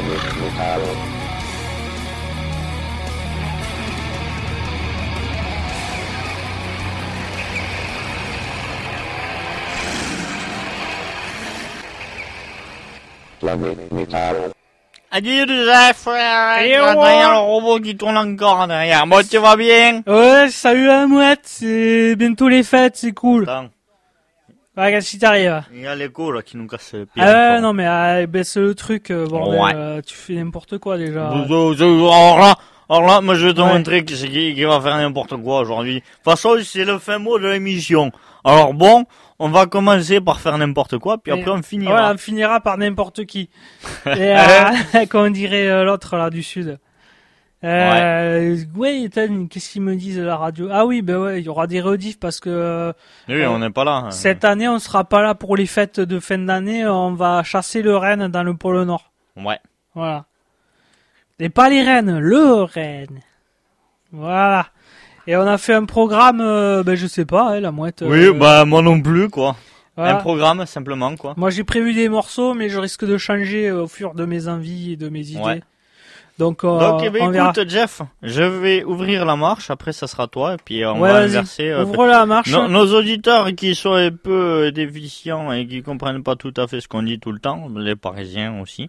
Adieu Jeff, il y a le robot qui tourne encore derrière. Bon, tu vas bien? Ouais, salut la mouette, c'est bientôt les fêtes, c'est cool. Attends, Ouais, qu'est-ce qui t'arrive? il y a l'écho là qui nous casse le pied. Ah ouais, encore. non mais baisse le truc, bordel, Ouais. tu fais n'importe quoi déjà. Alors là, moi je vais te Ouais. montrer qui va faire n'importe quoi aujourd'hui. De toute façon, c'est le fin mot de l'émission. Alors bon, on va commencer par faire n'importe quoi, puis après on finira. Voilà, on finira par n'importe qui. Et comme on dirait l'autre là du sud. Ouais, Ethan, qu'est-ce qu'ils me disent à la radio? Ah oui, ben ouais, il y aura des rediffs parce que Oui, on n'est pas là. cette année on sera pas là pour les fêtes de fin d'année, on va chasser le renne dans le pôle Nord. Ouais. Voilà. Et pas les rennes, le renne. Voilà. Et on a fait un programme, je sais pas, la mouette. Oui, bah moi non plus quoi. voilà. Un programme simplement quoi. Moi j'ai prévu des morceaux, mais je risque de changer au fur de mes envies et de mes idées. Ouais. Donc, Donc, eh ben, on verra. écoute, Jeff, je vais ouvrir la marche, après ça sera toi, et puis on Ouais, va vas-y. inverser. Ouvre la marche. Nos auditeurs qui sont un peu déficients et qui comprennent pas tout à fait ce qu'on dit tout le temps, les Parisiens aussi.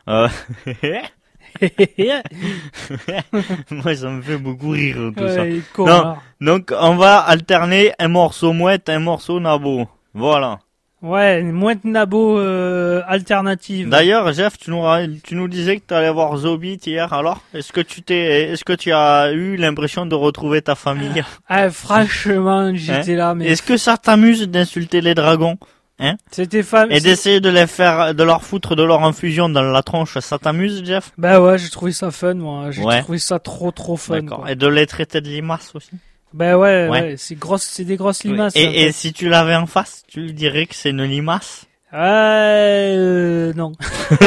Moi, ça me fait beaucoup rire tout ça. Ouais, con, Non. alors. Donc, on va alterner un morceau mouette, un morceau nabo. Voilà. Ouais, une mouette nabo alternative. D'ailleurs, Jeff, tu nous disais que tu allais voir Zobit hier. Alors, est-ce que tu as eu l'impression de retrouver ta famille? Ah, franchement, j'étais là, mais Est-ce que ça t'amuse d'insulter les dragons? c'était Et d'essayer de leur foutre de leur infusion dans la tronche, ça t'amuse, Jeff? Bah ouais, j'ai trouvé ça fun, moi. J'ai Ouais. trouvé ça trop fun. D'accord. Quoi. Et de les traiter de limaces aussi? Bah ouais, Ouais. c'est des grosses limaces. en Et fait. si tu l'avais en face, tu lui dirais que c'est une limace? Non.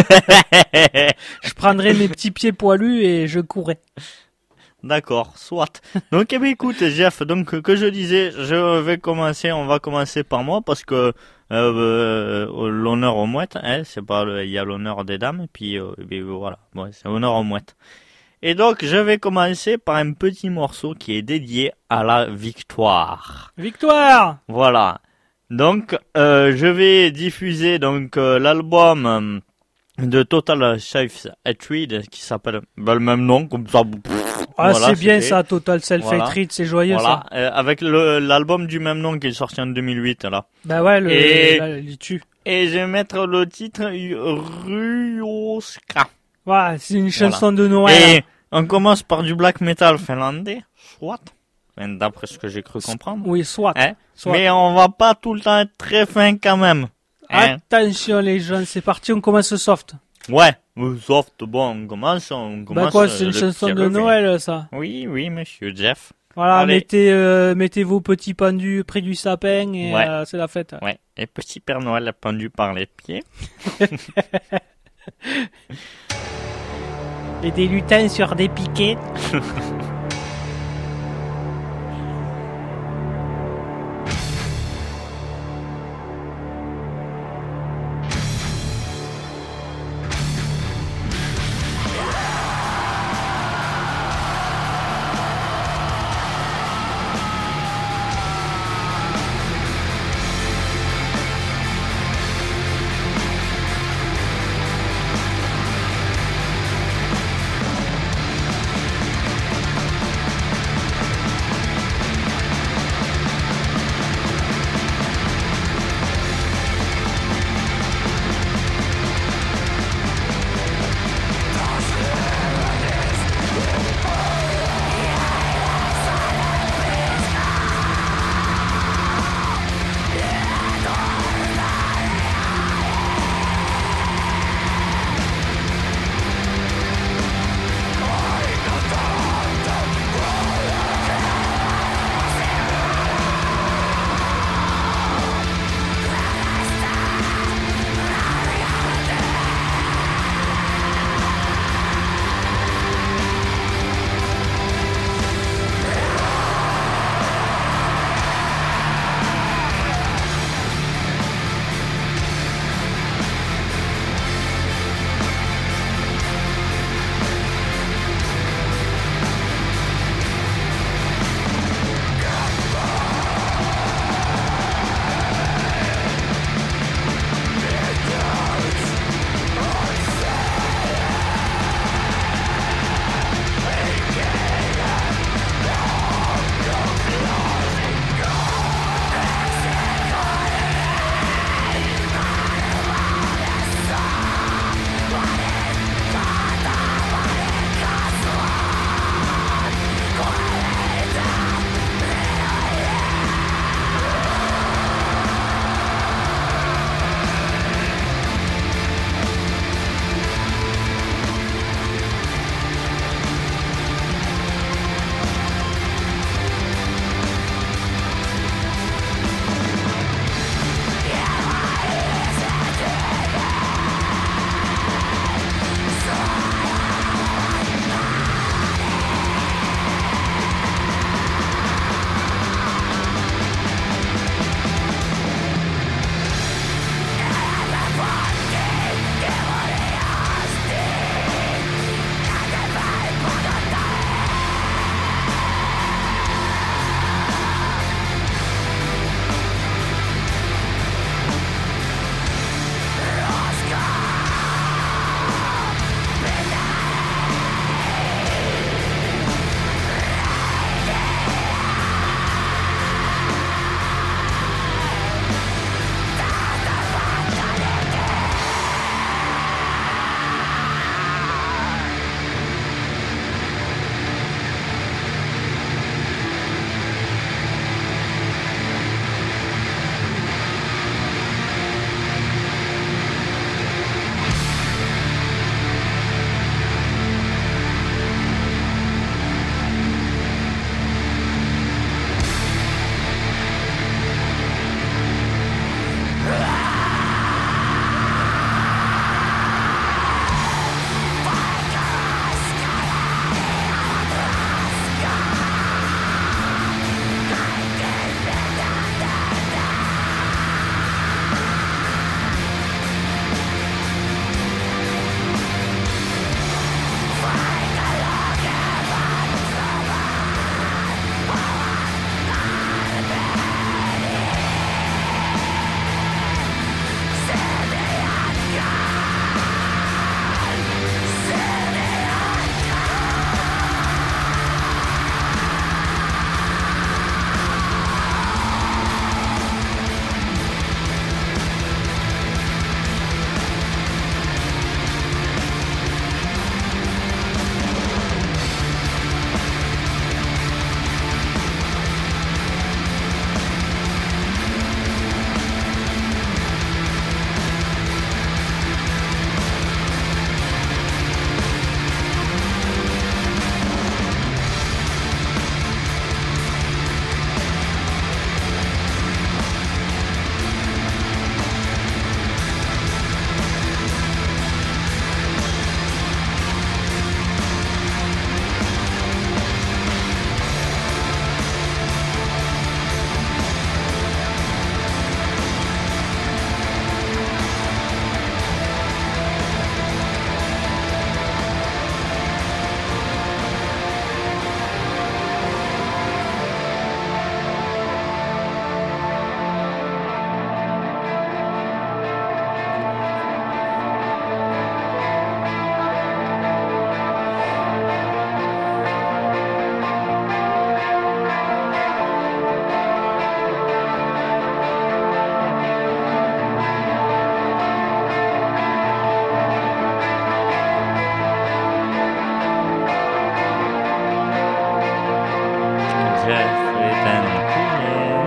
Je prendrais mes petits pieds poilus et je courrais. D'accord, soit. Donc, eh bien, écoute, Jeff, donc, que je disais, on va commencer par moi, parce que, l'honneur aux mouettes, c'est pas il y a l'honneur des dames, et puis, voilà. Bon, c'est l'honneur aux mouettes. Et donc, je vais commencer par un petit morceau qui est dédié à la victoire. Victoire! Voilà. Donc, je vais diffuser, donc, l'album, de Total Self-Hatred, qui s'appelle, le même nom, comme ça. Ah, Voilà, c'est bien fait. ça, Total Voilà. Self-Hatred, c'est joyeux Voilà, ça. avec l'album du même nom qui est sorti en 2008 là. Bah ouais, Et- il tue. Et je vais mettre le titre Ruoska. Voilà, c'est une chanson de Noël. Et on commence par du black metal finlandais, soit, enfin, d'après ce que j'ai cru comprendre. Oui, soit. Hein. Soit. Mais on va pas tout le temps être très fin quand même. Hein. Attention les jeunes, c'est parti, on commence soft. Ouais, soft, bon, on commence. Bah quoi, c'est une chanson de Noël ça. Oui, monsieur Jeff. Voilà, Allez. mettez vos petits pendus près du sapin et Ouais. c'est la fête. Ouais, et petit Père Noël pendu par les pieds. Et des lutins sur des piquets.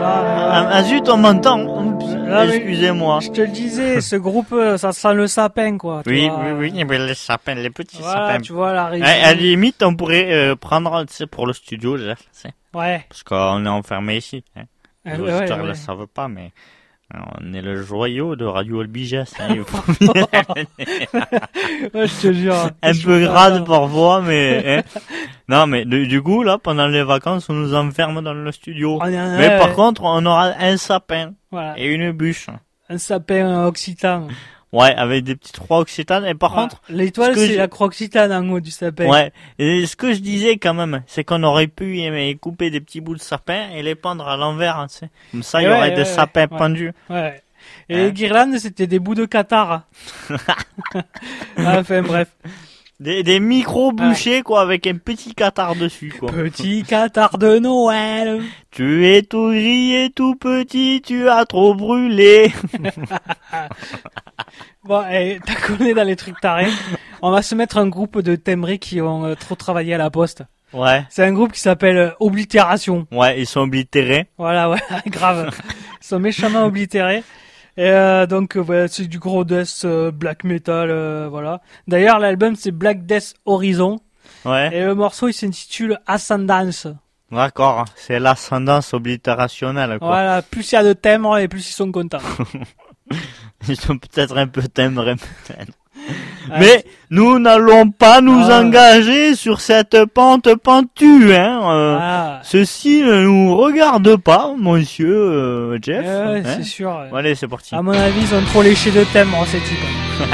Ah zut, on m'entend. Là, mais- Excusez-moi. Je te le disais, ce groupe, ça sent le sapin, quoi. tu Oui, vois. mais les sapins, les petits Voilà, sapins. tu vois, la région. À la limite, on pourrait prendre, tu sais, pour le studio, déjà, tu sais, Ouais. parce qu'on est enfermé ici. Hein. Les Ouais, auditeurs ouais, ne le ouais. savent pas, mais on est le joyau de Radio Albiges. Hein, il faut Ouais, je te jure. un Je peu suis grade content. parfois, mais hein. Non, mais du coup, là, pendant les vacances, on nous enferme dans le studio. On est un- Mais ouais, par ouais. contre, on aura un sapin Voilà. et une bûche. Un sapin occitan. Ouais, avec des petites croix occitanes. Et par Voilà. contre, L'étoile, ce que c'est je- la croix occitane en haut du sapin. ouais. Et ce que je disais quand même, c'est qu'on aurait pu couper des petits bouts de sapin et les pendre à l'envers, hein, tu sais. Comme ça, il y Ouais, aurait ouais, des ouais, sapins ouais. pendus. Ouais. Et Hein. les guirlandes, c'était des bouts de cathare. Enfin, bref. Des micros bûchés, quoi, avec un petit cathare dessus, quoi. Petit cathare de Noël. Tu es tout gris et tout petit, tu as trop brûlé. Bon, t'as connu dans les trucs tarés. On va se mettre un groupe de timbrés qui ont trop travaillé à la poste. Ouais. C'est un groupe qui s'appelle Oblitération. Ouais, ils sont oblitérés. Voilà, ouais, grave. Ils sont méchamment oblitérés. Et donc, voilà, c'est du gros death black metal, voilà. D'ailleurs, l'album, c'est Black Death Horizon. Ouais. Et le morceau, il s'intitule Ascendance. D'accord. C'est l'ascendance oblitérationnelle, quoi. Voilà, plus il y a de timbres et plus ils sont contents. Ils sont peut-être un peu timbrés, peut-être. Ouais. Mais nous n'allons pas nous Ah. engager sur cette pente pentue, hein. Ah, Ceci ne nous regarde pas, monsieur Jeff. ouais, hein. c'est sûr. Bon, allez, c'est parti. À mon avis, ils ont trop léché de timbres, ces types.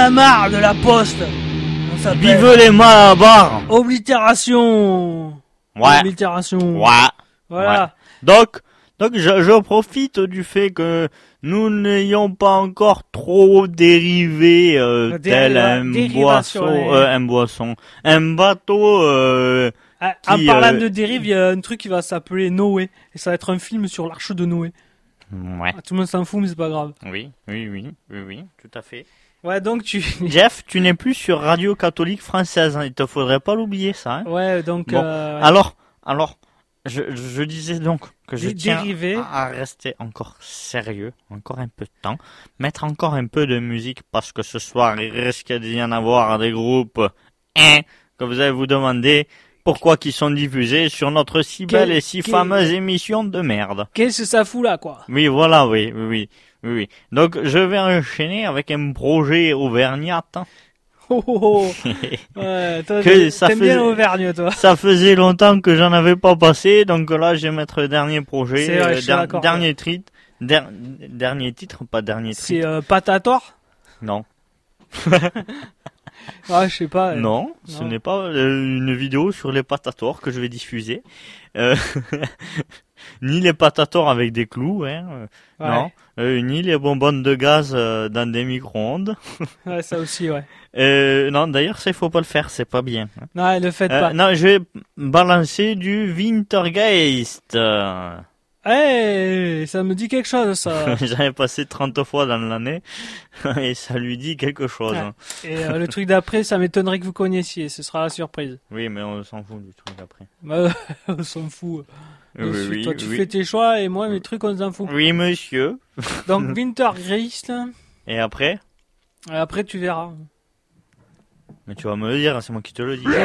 a marre de la poste. On s'appelle Vive les Malabars. Oblitération. Ouais. Oblitération. Ouais. Voilà. Ouais. Donc je profite du fait que nous n'ayons pas encore trop dérivé tel un bateau En qui, parlant de dérive, il y a un truc qui va s'appeler Noé. Et ça va être un film sur l'arche de Noé. Ouais. Tout le monde s'en fout, mais c'est pas grave. Oui, tout à fait. Ouais, donc tu... Jeff, tu n'es plus sur Radio Catholique Française, hein. Il te faudrait pas l'oublier ça. Hein. Ouais, donc... Bon. ouais. Alors, je disais donc que je tiens Dérivé. à rester encore sérieux, encore un peu de temps, mettre encore un peu de musique parce que ce soir il risque d'y en avoir des groupes que vous allez vous demander pourquoi qu'ils sont diffusés sur notre si belle et si fameuse émission de merde. Qu'est-ce que ça fout là, quoi? Oui, voilà, oui. Donc je vais enchaîner avec un projet auvergnat. Oh, oh, oh. Ouais, toi, ça t'aimes bien l'Auvergne, toi. Ça faisait longtemps que j'en avais pas passé, donc là, je vais mettre le dernier projet, C'est vrai, dernier titre, dernier titre, pas dernier titre. C'est Patator? Non. Ah, je sais pas. Non, ce n'est pas une vidéo sur les patators que je vais diffuser. Ni les patators avec des clous, hein. Ouais. Non. Ni les bonbonnes de gaz dans des micro-ondes. Ouais, ça aussi, ouais. Non, d'ailleurs, ça, il faut pas le faire, c'est pas bien. Non, le faites pas. Non, je vais balancer du Wintergeist. Hey, ça me dit quelque chose, ça. J'avais passé 30 fois dans l'année et ça lui dit quelque chose. Ouais. Et le truc d'après, ça m'étonnerait que vous connaissiez, ce sera la surprise. Oui, mais on s'en fout du truc d'après. On s'en fout. Oui, toi, tu fais tes choix et moi, mes trucs, on s'en fout. Oui, monsieur. Donc, Wintergeist. Et après? Après, tu verras. Mais tu vas me le dire, c'est moi qui te le dis.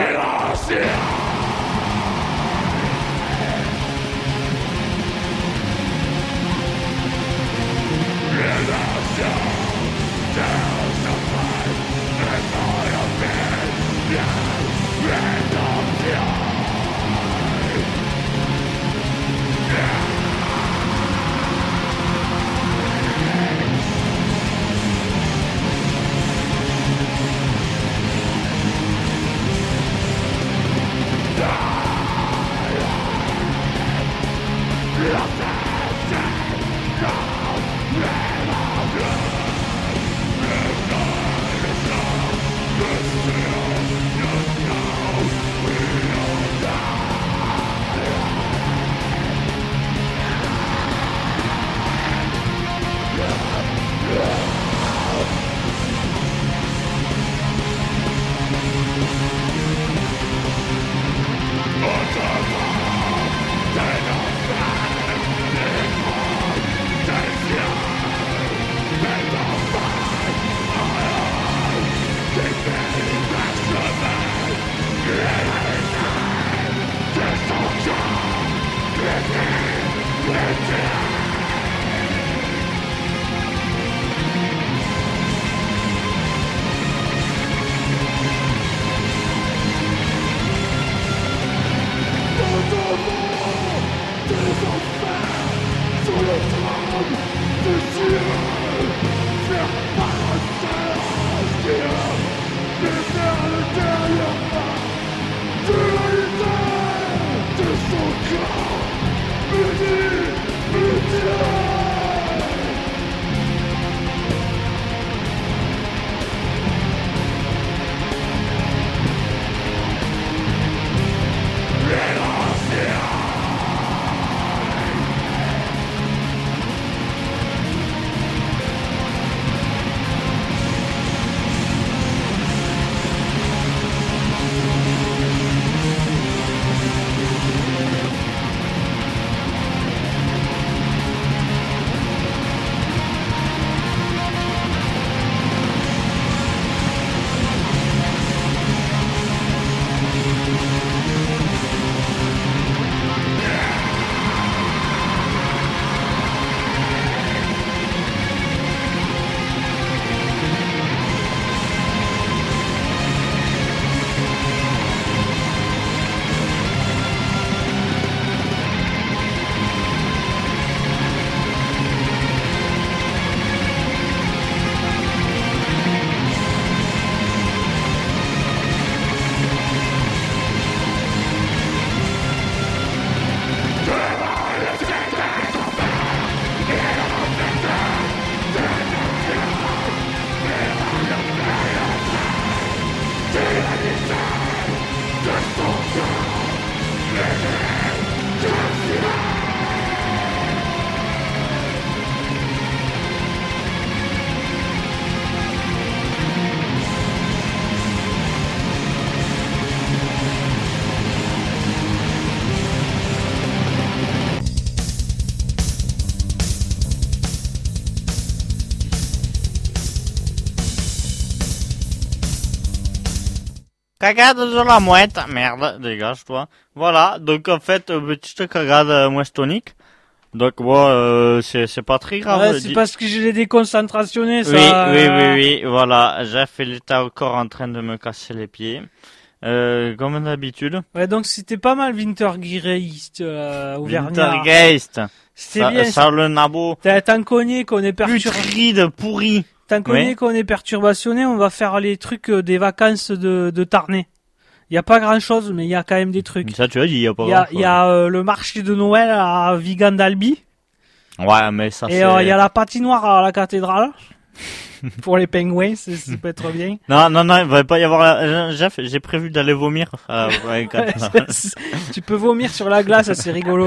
cagade de la mouette. Merde, dégage-toi. Voilà, donc en fait, petite cagade mouestonique. Donc bon, c'est pas très grave. Ouais, c'est parce que je l'ai déconcentrationné, ça. Oui, voilà. Jeff, il était encore en train de me casser les pieds. Comme d'habitude. Ouais, donc c'était pas mal Wintergeist, Auvergnat. Wintergeist. C'était bien. Ça, le nabo. T'en connais qu'on est Putride, pourri. T'en connais qu'on est perturbationné, on va faire les trucs des vacances de Tarnay. Il y a pas grand chose, mais il y a quand même des trucs. Ça, tu as dit, il y a pas Il grand chose. y a le marché de Noël à Vigan d'Albi. Ouais, mais ça, Et c'est... il y a la patinoire à la cathédrale. Pour les pingouins, ça peut être bien. Non, il va pas y avoir Jeff, j'ai prévu d'aller vomir. Tu peux vomir sur la glace, c'est rigolo.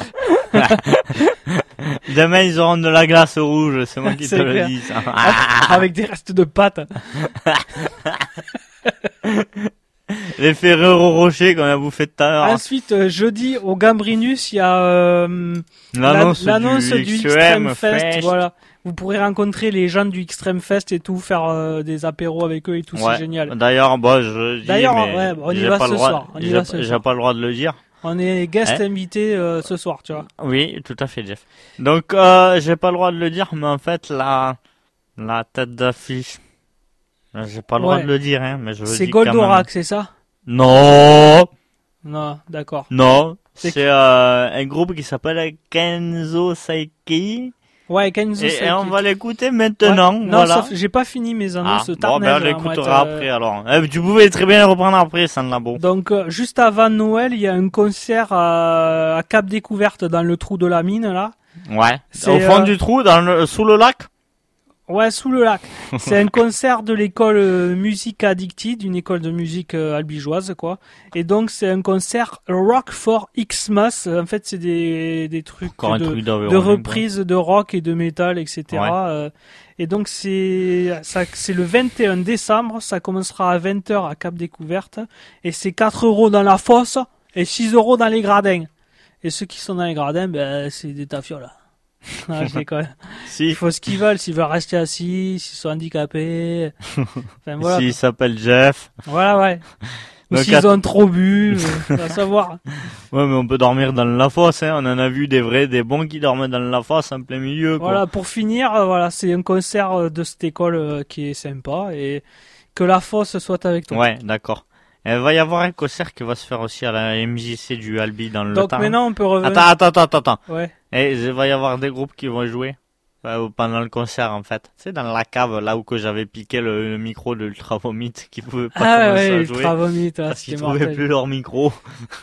Demain, ils auront de la glace rouge, c'est moi qui te le dis, ça. Avec des restes de pâtes. Les Ferrero Rocher qu'on a bouffé tout à l'heure. Ensuite, jeudi, au Gambrinus, il y a l'annonce du Extreme Fest. Voilà. Vous pourrez rencontrer les gens du Extreme Fest et tout, faire des apéros avec eux et tout, c'est génial. D'ailleurs, bon, je dis, mais on y va ce soir. J'ai pas le droit de le dire. On est guest invité ce soir, tu vois. Oui, tout à fait, Jeff. Donc, j'ai pas le droit de le dire, mais en fait, la tête d'affiche, j'ai pas le droit de le dire, hein, mais je veux dire. C'est Goldorak, c'est ça? Non, d'accord. Non, c'est un groupe qui s'appelle Kenzo Saiki. Ouais, Kenzo Saiki. Et on va l'écouter maintenant. Ouais. Voilà. Non, j'ai pas fini mes annonces. Bon, ben on l'écoutera après alors. Tu pouvais très bien le reprendre après, ça ne l'a beau. Donc, juste avant Noël, il y a un concert à Cap Découverte dans le trou de la mine, là. Ouais. Au fond du trou, sous le lac. Ouais, sous le lac. C'est un concert de l'école Musique Addicted, une école de musique albigeoise, quoi. Et donc, c'est un concert Rock for Xmas. En fait, c'est des trucs de reprises de rock et de métal, etc. Ouais. Et donc, c'est le 21 décembre. Ça commencera à 20h à Cap Découverte. Et c'est 4 € dans la fosse et 6 € dans les gradins. Et ceux qui sont dans les gradins, ben, c'est des tafioles. Ah, je déconne. Si. Il faut ce qu'ils veulent, s'ils veulent rester assis, s'ils sont handicapés. Enfin, voilà. S'ils s'appellent Jeff. Voilà, ouais. Ou s'ils ont trop bu, à savoir. Ouais, mais on peut dormir dans la fosse, hein. On en a vu des bons qui dorment dans la fosse en plein milieu, quoi. Voilà, pour finir, voilà, c'est un concert de cette école qui est sympa et que la fosse soit avec toi. Ouais, d'accord. Il va y avoir un concert qui va se faire aussi à la MJC du Albi dans le temps. Donc maintenant on peut revenir. Attends. Ouais. Et il va y avoir des groupes qui vont jouer pendant le concert en fait. C'est dans la cave là où que j'avais piqué le micro de Ultra Vomit qui pouvait pas commencer à jouer. Ultra Vomit, parce qu'ils trouvaient plus leur micro.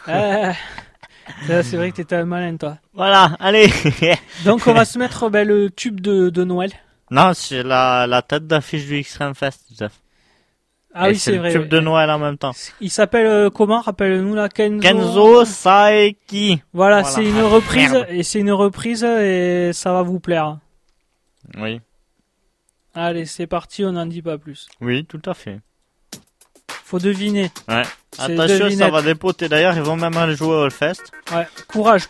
C'est vrai que t'étais un malin toi. Voilà, allez. Donc on va se mettre le tube de Noël. Non, c'est la tête d'affiche du Extreme Fest, Jeff. Ah oui, c'est vrai. Le tube de Noël en même temps. Il s'appelle comment? Rappelle-nous là, Kenzo Saiki. Voilà, c'est une reprise. Merde. Et c'est une reprise et ça va vous plaire. Oui. Allez, c'est parti, on n'en dit pas plus. Oui, tout à fait. Faut deviner. Ouais. Attention, ça va dépoter. D'ailleurs, ils vont même aller jouer au Hellfest. Ouais. Courage.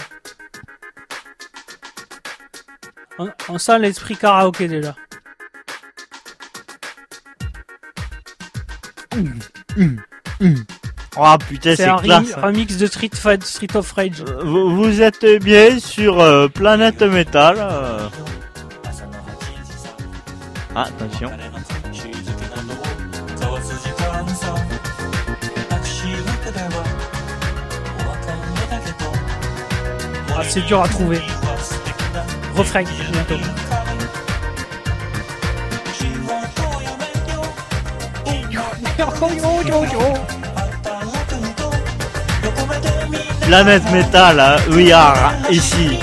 On sent l'esprit karaoké déjà. Oh putain, c'est classe. C'est un remix de Street of Rage. Vous êtes bien sur Planète Metal. Attention. Ah, c'est dur à trouver. Refrain, bientôt. Planète Metal, we are ici.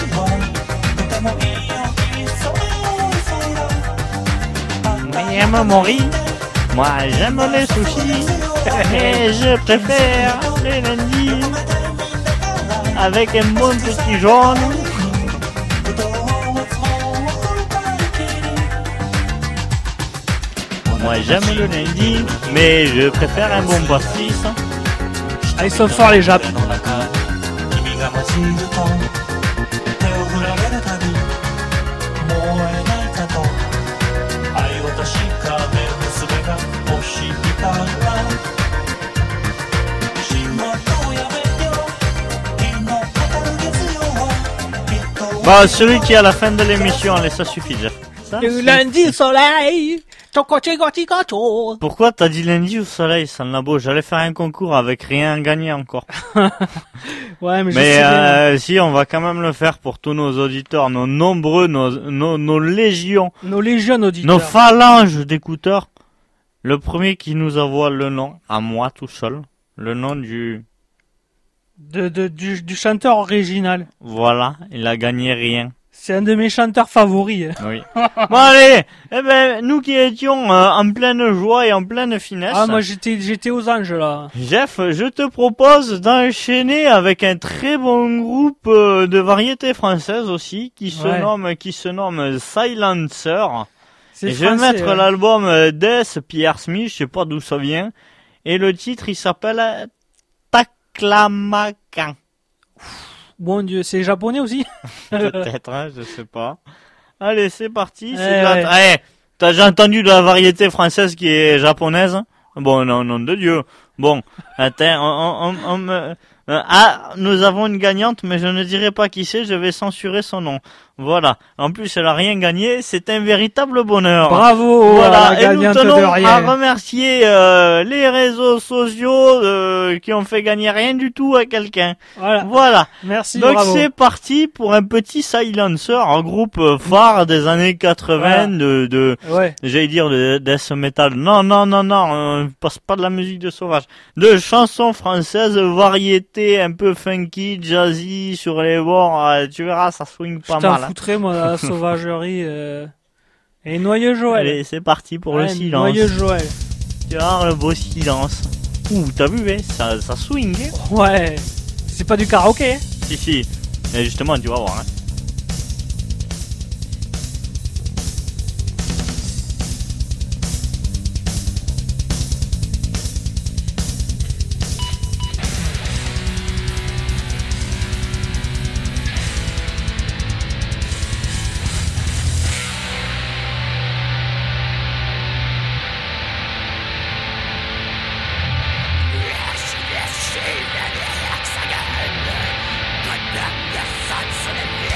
Mais j'aime mon riz, moi j'aime les sushis, mais je préfère les lundis avec un bon petit jaune. Moi j'aime le lundi, mais je préfère un bon pastis. Ah, ils sont forts les Japs. Bah, celui qui est à la fin de l'émission, allez, ça suffit déjà. Ça, Le lundi au soleil, choco. Pourquoi t'as dit lundi au soleil, Sanlabo? J'allais faire un concours avec rien gagné encore. Ouais, mais je Mais sais bien. si, on va quand même le faire pour tous nos auditeurs, nos nombreux, nos légions, Nos légions nos auditeurs. phalanges d'écouteurs. Le premier qui nous envoie le nom, à moi tout seul, le nom du... Du chanteur original. Voilà, il a gagné rien. C'est un de mes chanteurs favoris. Oui. Bon allez, eh ben, nous qui étions en pleine joie et en pleine finesse... Ah, moi j'étais aux anges là. Jeff, je te propose d'enchaîner avec un très bon groupe de variété française aussi, qui se nomme Silencer. C'est Et je vais français, mettre ouais. l'album Death Pierre Smith, je sais pas d'où ça vient. Et le titre, il s'appelle Taklamakan. Mon Dieu, c'est japonais aussi. Peut-être, hein, je sais pas. Allez, c'est parti. Ouais. Eh, t'as déjà entendu de la variété française qui est japonaise? Bon, non, nom de Dieu. Bon, attends, nous avons une gagnante, mais je ne dirai pas qui c'est, je vais censurer son nom. Voilà. En plus, elle a rien gagné, c'est un véritable bonheur. Bravo Voilà, à la et nous gagnante tenons de à rien. remercier les réseaux sociaux qui ont fait gagner rien du tout à quelqu'un. Voilà. Voilà. Merci, Donc bravo. c'est parti pour un petit Silencer, un groupe phare des années 80 Ouais. j'allais dire de death metal. Non, on passe pas de la musique de sauvage. De chansons françaises, variété un peu funky, jazzy sur les bords. Tu verras, ça swing Je pas t'en mal. Hein. foutrais, moi, la sauvagerie. Et Noyeux Joël. Allez, c'est parti pour le Ouais, silence. Noyeux Joël. Tu vois le beau silence. Ouh, t'as vu, ça swing. Hein. Ouais. C'est pas du karaoké, hein. Si. Et justement, tu vas voir. Hein. Yes, the hexagon. Put back the thoughts of the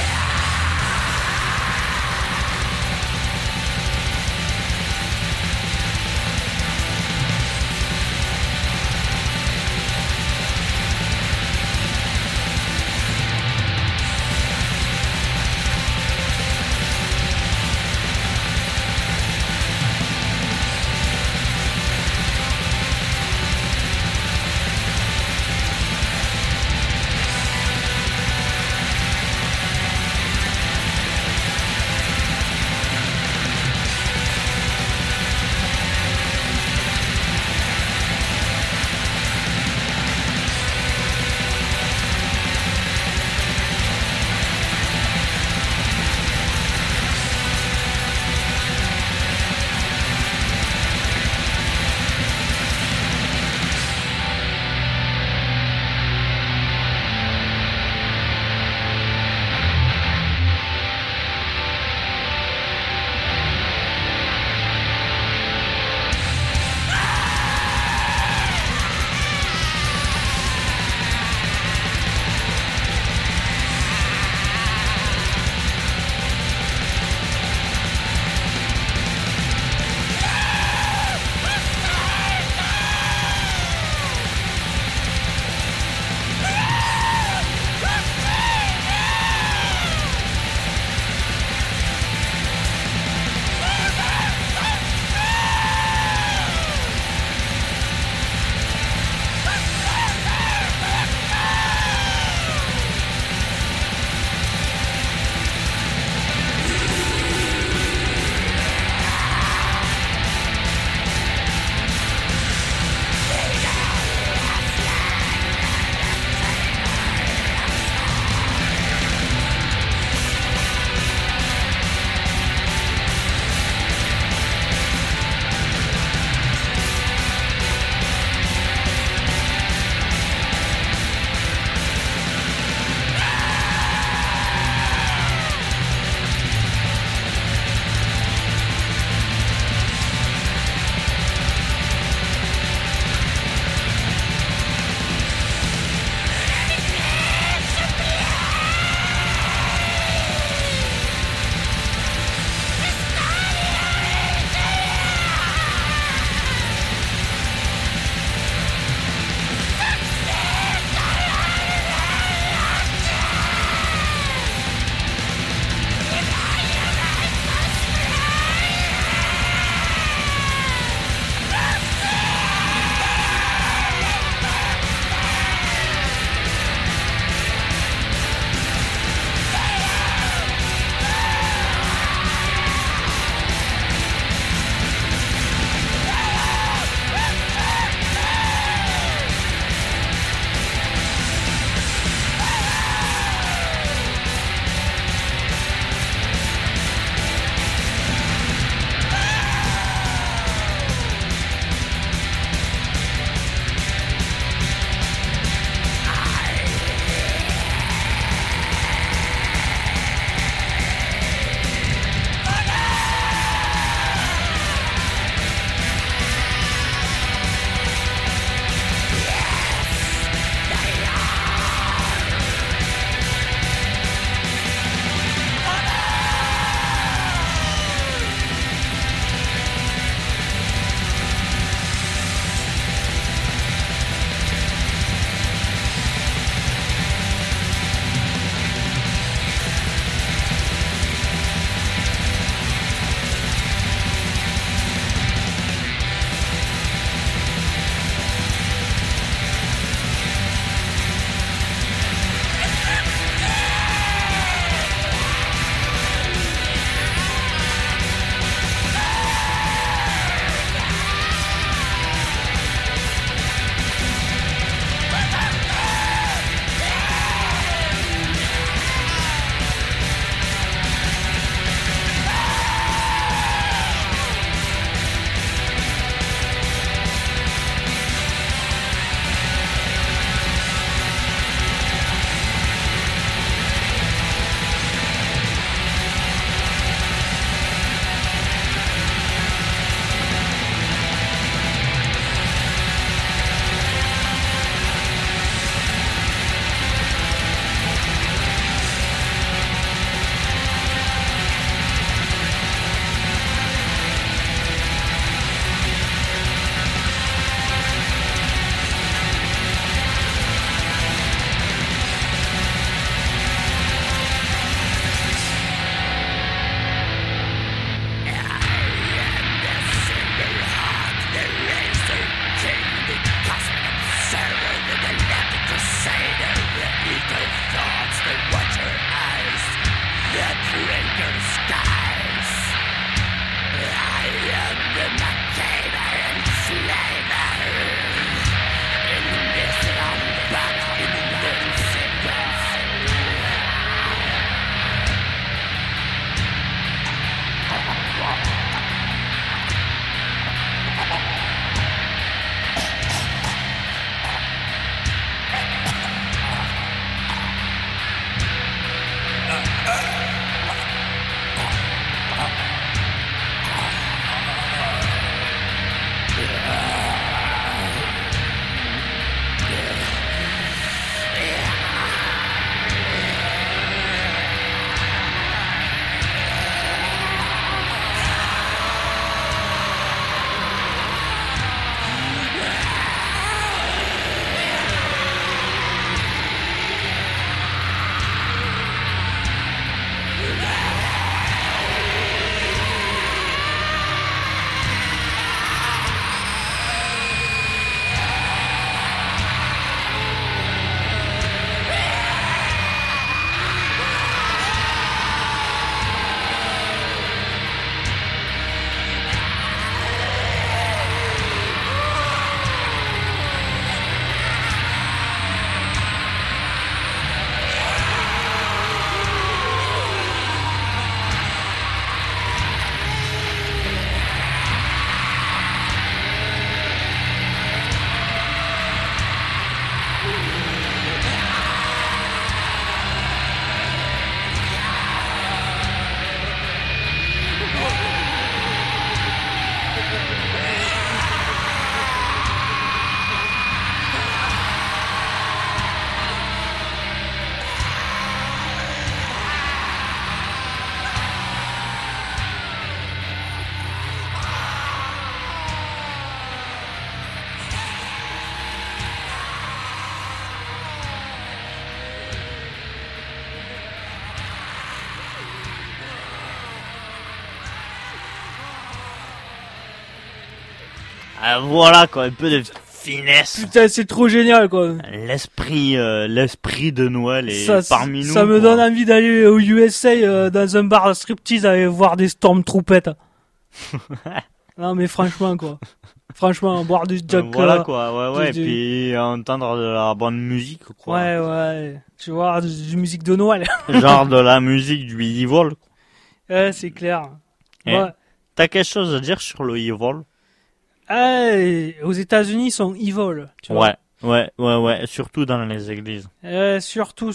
Voilà quoi, un peu de finesse. Putain, c'est trop génial, quoi. L'esprit de Noël est Ça, parmi nous. Ça me quoi. donne envie d'aller au USA dans un bar de striptease aller voir des Stormtroopers. Non mais franchement quoi. Franchement, boire du Jack. Voilà quoi, ouais, et du- puis entendre de la bonne musique quoi. Ouais. Tu vois, du musique de Noël. Genre de la musique du Evil. Ouais, c'est clair. Eh, Ouais. T'as quelque chose à dire sur le Evil? Aux États-Unis, ils sont evil. Tu vois. Ouais, surtout dans les églises. Surtout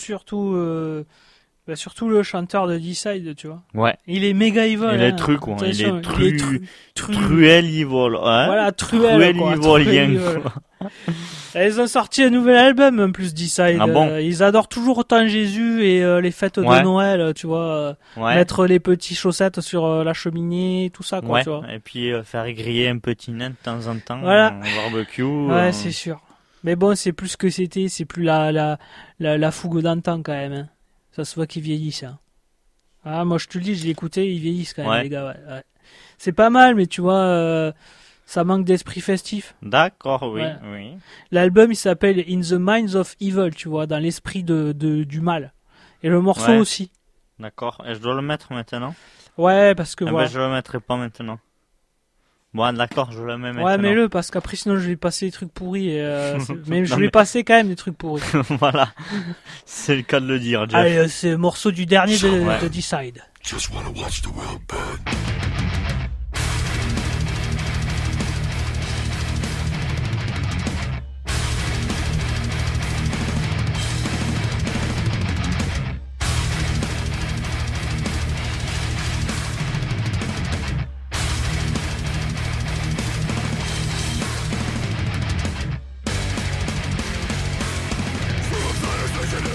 le chanteur de D-Side, tu vois. Ouais. Il est méga evil. Il est truc quoi, il Attention, est Truel Evil, ouais. Voilà, Truel, quoi. Evilien, Truel. quoi. Et ils ont sorti un nouvel album en plus D-Side. Ah bon Ils adorent toujours autant Jésus et les fêtes de Ouais. Noël, tu vois. Ouais. Mettre les petits chaussettes sur la cheminée, tout ça, quoi, Ouais, tu vois. et puis faire griller un petit nain de temps en temps, Voilà. un barbecue. Ouais, c'est sûr. Mais bon, c'est plus ce que c'était, c'est plus la fougue d'antan quand même. Hein. Ça se voit qu'ils vieillissent. Hein. Ah, moi je te le dis, je l'ai écouté, ils vieillissent quand même, Ouais. les gars. Ouais. C'est pas mal, mais tu vois, ça manque d'esprit festif. D'accord, oui, Ouais. oui. L'album il s'appelle In the Minds of Evil, tu vois, dans l'esprit du mal. Et le morceau Ouais. aussi. D'accord. Et je dois le mettre maintenant? Ouais, parce que Eh voilà. ben, je le mettrai pas maintenant. Bon, d'accord, je le mets maintenant. Ouais, mets-le, parce qu'après sinon je vais passer des trucs pourris. Mais je Non, vais mais- passer quand même des trucs pourris. Voilà. C'est le cas de le dire, Jeff. Allez, c'est le morceau du dernier Ouais. de D-Side. Just wanna watch the world burn.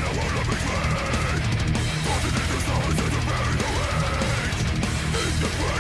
In the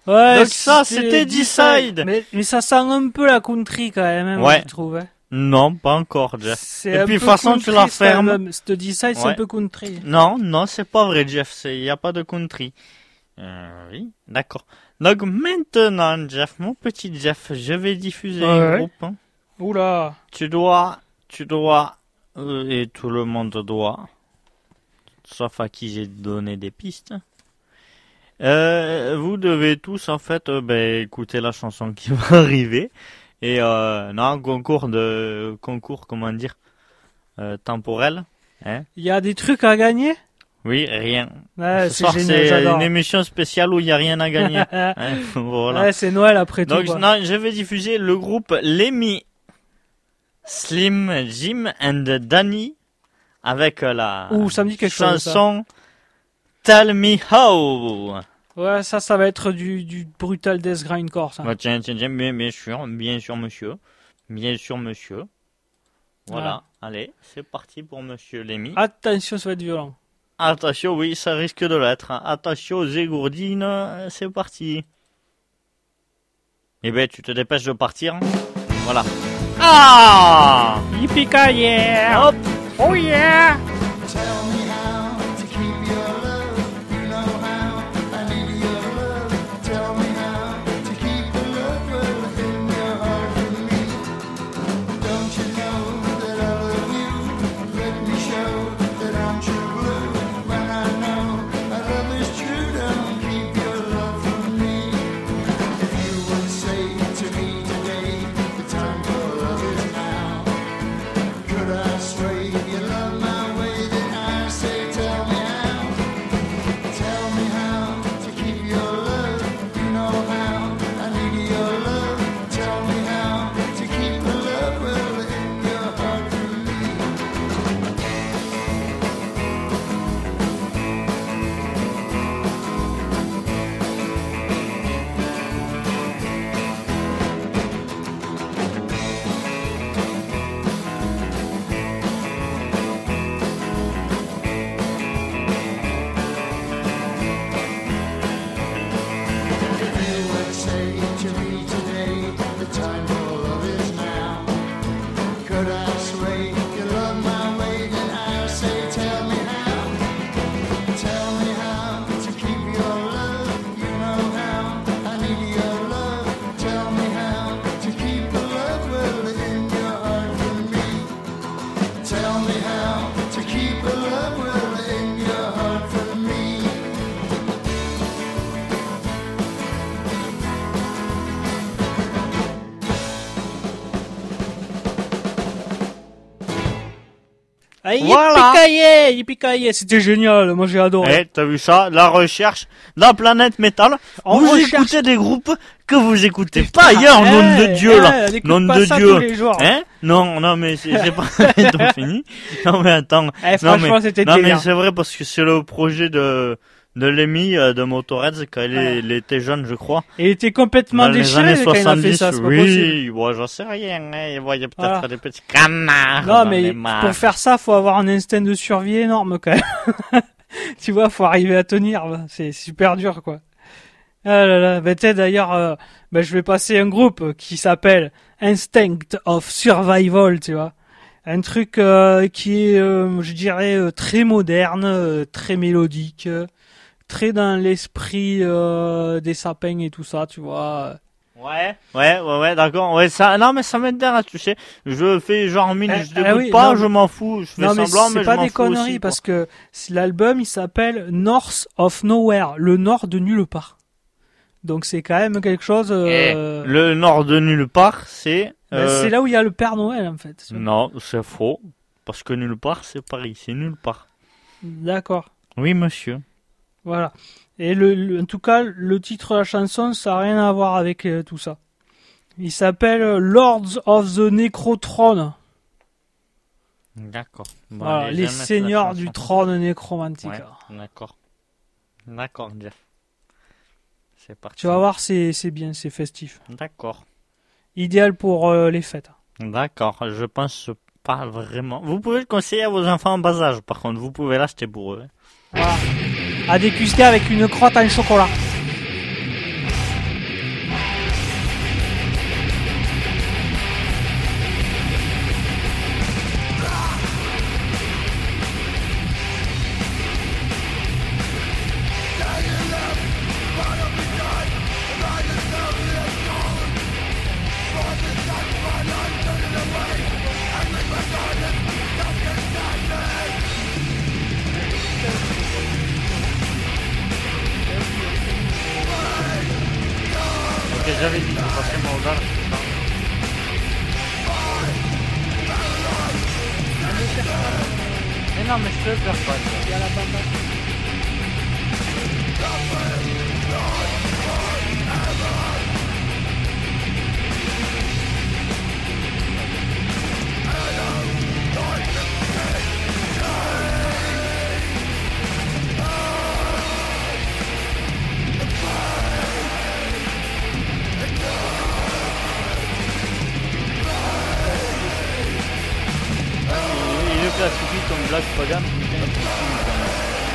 Ouais, Donc ça, c'était Decide. Mais ça sent un peu la country quand même, hein, moi, Ouais. je trouve. Hein. Non, pas encore, Jeff. C'est Et un puis, de peu toute façon, tu country, la c'est quand fermes. même. Ce Decide, c'est Ouais. un peu country. Non, c'est pas vrai, Jeff. Il y a pas de country. Oui, d'accord. Donc maintenant, Jeff, mon petit Jeff, je vais diffuser un Ouais. groupe. Hein. Oula. Tu dois, et tout le monde doit, sauf à qui j'ai donné des pistes. Vous devez tous en fait, écouter la chanson qui va arriver. Et non, concours, comment dire, temporel. Hein? Il y a des trucs à gagner? Oui, rien. Ouais, Ce c'est soir, génial, c'est j'adore. une émission spéciale où il n'y a rien à gagner. Hein, voilà. Ouais, c'est Noël après tout. Donc, quoi. non, je vais diffuser le groupe Lemmy, Slim, Jim and Danny avec la Ouh, ça me dit quelque chose, ça. chanson Tell Me How. Ouais, ça va être du brutal death grindcore, ça. Bah, tiens, bien sûr, monsieur. Bien sûr, monsieur. Voilà, allez, c'est parti pour monsieur Lemmy. Attention, ça va être violent. Attention, oui, ça risque de l'être. Attention aux égourdines, c'est parti. Eh ben, tu te dépêches de partir. Voilà. Ah! Yippee-ki-yay! Hop! Oh yeah! Tell me how to keep your love. You know how I need your love. Tell me how to keep the love well in your heart for me. Don't you know that I love you? Let me show that I'm true blue. When I know our love is true, don't keep your love from me. If you would say to me today, the time for love is now. Could I sway your love my way? Then I say, tell me how. Tell me how to keep your love. You know how I need your love. Tell me how to keep the love well in your heart for me. If you would say to me today, the time for love is now. Could I sway your love my way? Then I'll say, tell me how. Tell me how to keep your love. You know how I need your love. Tell me how to keep the love well in your heart for me. Tell me how to keep the love well in your heart for me. Ah, Voilà. yippee-ki-yay! Yippee-ki-yay! C'était génial, moi j'ai adoré. Eh, t'as vu ça? La recherche, la planète métal. On Vous recherche- écoutez des groupes que vous écoutez pas ailleurs, nom de Dieu, là. on écoute Nom pas de ça Dieu. tous les jours. Hein? Non, mais c'est pas bientôt fini. Non, mais attends. Eh, Non, franchement, mais, c'était non, mais génial. c'est vrai parce que c'est le projet de Lemmy, de Motorhead, quand il était jeune, je crois. Il était complètement Dans les déchiré années quand il a fait 70, ça, c'est pas possible. oui, bon, j'en sais rien, hein. Il voyait peut-être Voilà. des petits canards. Non, dans mais les mares. pour faire ça, faut avoir un instinct de survie énorme, quand même. Tu vois, faut arriver à tenir, là. C'est super dur, quoi. Ah là là. Bah, tu sais, d'ailleurs, je vais passer un groupe qui s'appelle Instinct of Survival, tu vois. Un truc qui est, je dirais, très moderne, très mélodique, très dans l'esprit des sapins et tout ça, tu vois. Ouais, d'accord. Ouais, ça, non, mais ça m'intéresse, tu sais. Je fais genre mine, je t'écoute oui, pas, non, je m'en fous. Je fais Non, mais semblant, mais c'est je pas m'en des fous conneries, aussi, parce que l'album, il s'appelle North of Nowhere, le nord de nulle part. Donc c'est quand même quelque chose... Le nord de nulle part, c'est... c'est là où il y a le Père Noël, en fait. Non, c'est faux. Parce que nulle part, c'est Paris, c'est nulle part. D'accord, Oui, monsieur. voilà. Et en tout cas, le titre de la chanson, ça n'a rien à voir avec tout ça. Il s'appelle Lords of the Necrothrone. D'accord. Bon, Voilà, allez, les je vais mettre la seigneurs chanson. du trône nécromantique. Ouais, d'accord. D'accord, Jeff. C'est parti. Tu vas voir, c'est bien, c'est festif. D'accord. Idéal pour les fêtes. D'accord, je pense pas vraiment. Vous pouvez le conseiller à vos enfants en bas âge, par contre. Vous pouvez l'acheter pour eux. Hein. Voilà. À déguster avec une crotte en chocolat. non, mais je te le perds pas. Il y a la bande. Il le classifie comme Black Pagan. Putain, c'est fou, quand même.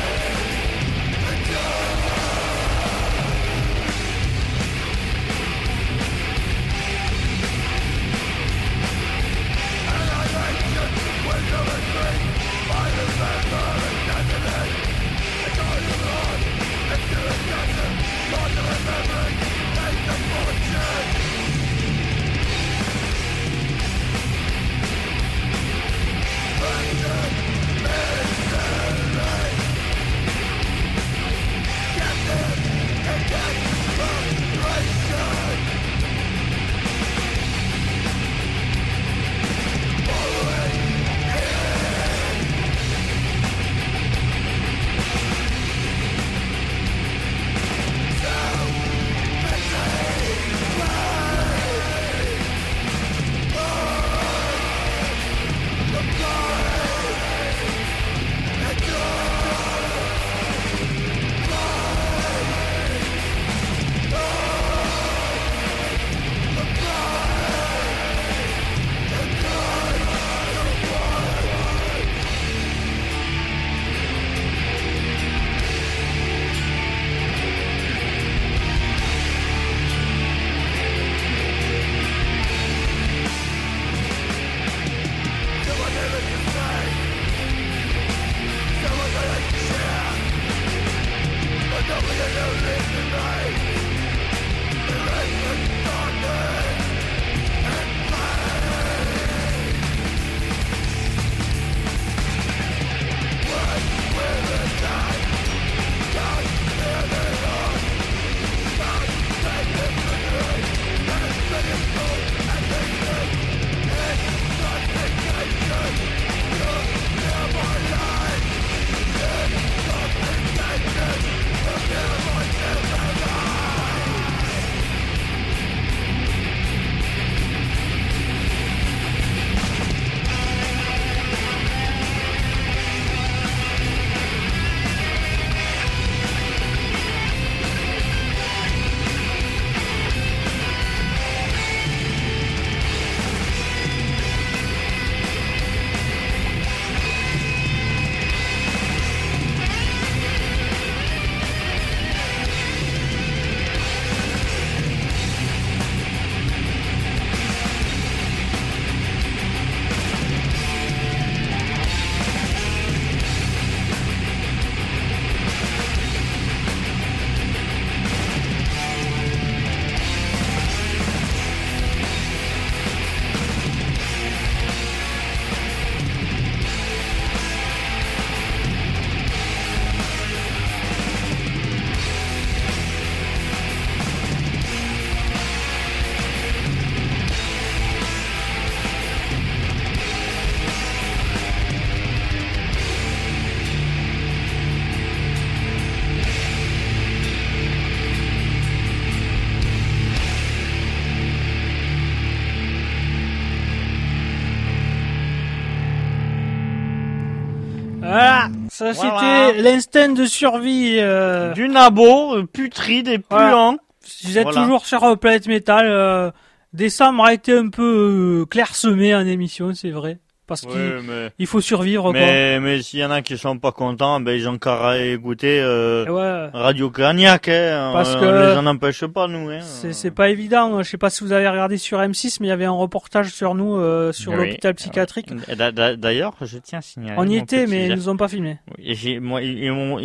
Voilà, ça Voilà. c'était l'instinct de survie. Du nabo, putride et puant. Vous êtes Voilà. toujours sur Planète Metal. Décembre a été un peu clairsemé en émission, c'est vrai. Parce Ouais, qu'il mais faut survivre, mais s'il y en a qui sont pas contents, ben ils ont qu'à écouter quoi. Ouais. Radio Craniac, hein. Parce On que les en empêche pas, nous, hein. C'est pas évident. Je sais pas si vous avez regardé sur M6, mais il y avait un reportage sur nous, sur Oui. l'hôpital psychiatrique. D'ailleurs, je tiens à signaler. On y mon était, petit mais ils Jeff. nous ont pas filmé. Et moi, moi,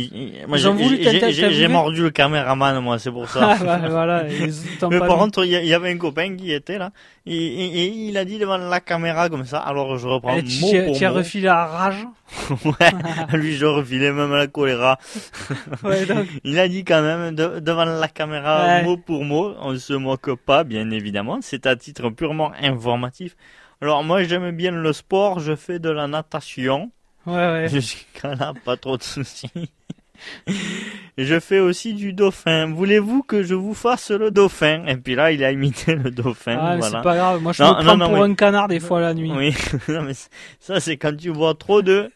Ils ont voulu j'ai t'inviter. mordu le caméraman, moi, c'est pour Ah, ça. bah, voilà, ils t'ont Mais pas par mis. contre, il y avait un copain qui était là, et il a dit devant la caméra comme ça, alors je reprends Et mot pour tu as mot. refilé la rage. Ouais, à lui je refilais même la choléra. Ouais, donc, Il a dit quand même devant la caméra, Ouais. mot pour mot, on se moque pas, bien évidemment, c'est à titre purement informatif. Alors moi j'aime bien le sport, je fais de la natation. Ouais. Jusqu'à là, pas trop de soucis. Je fais aussi du dauphin. Voulez-vous que je vous fasse le dauphin? Et puis là, il a imité le dauphin. Ah, mais voilà. c'est pas grave. Moi, je Non, me prends non, pour oui. un canard des fois la nuit. Oui, non, mais ça, c'est quand tu vois trop de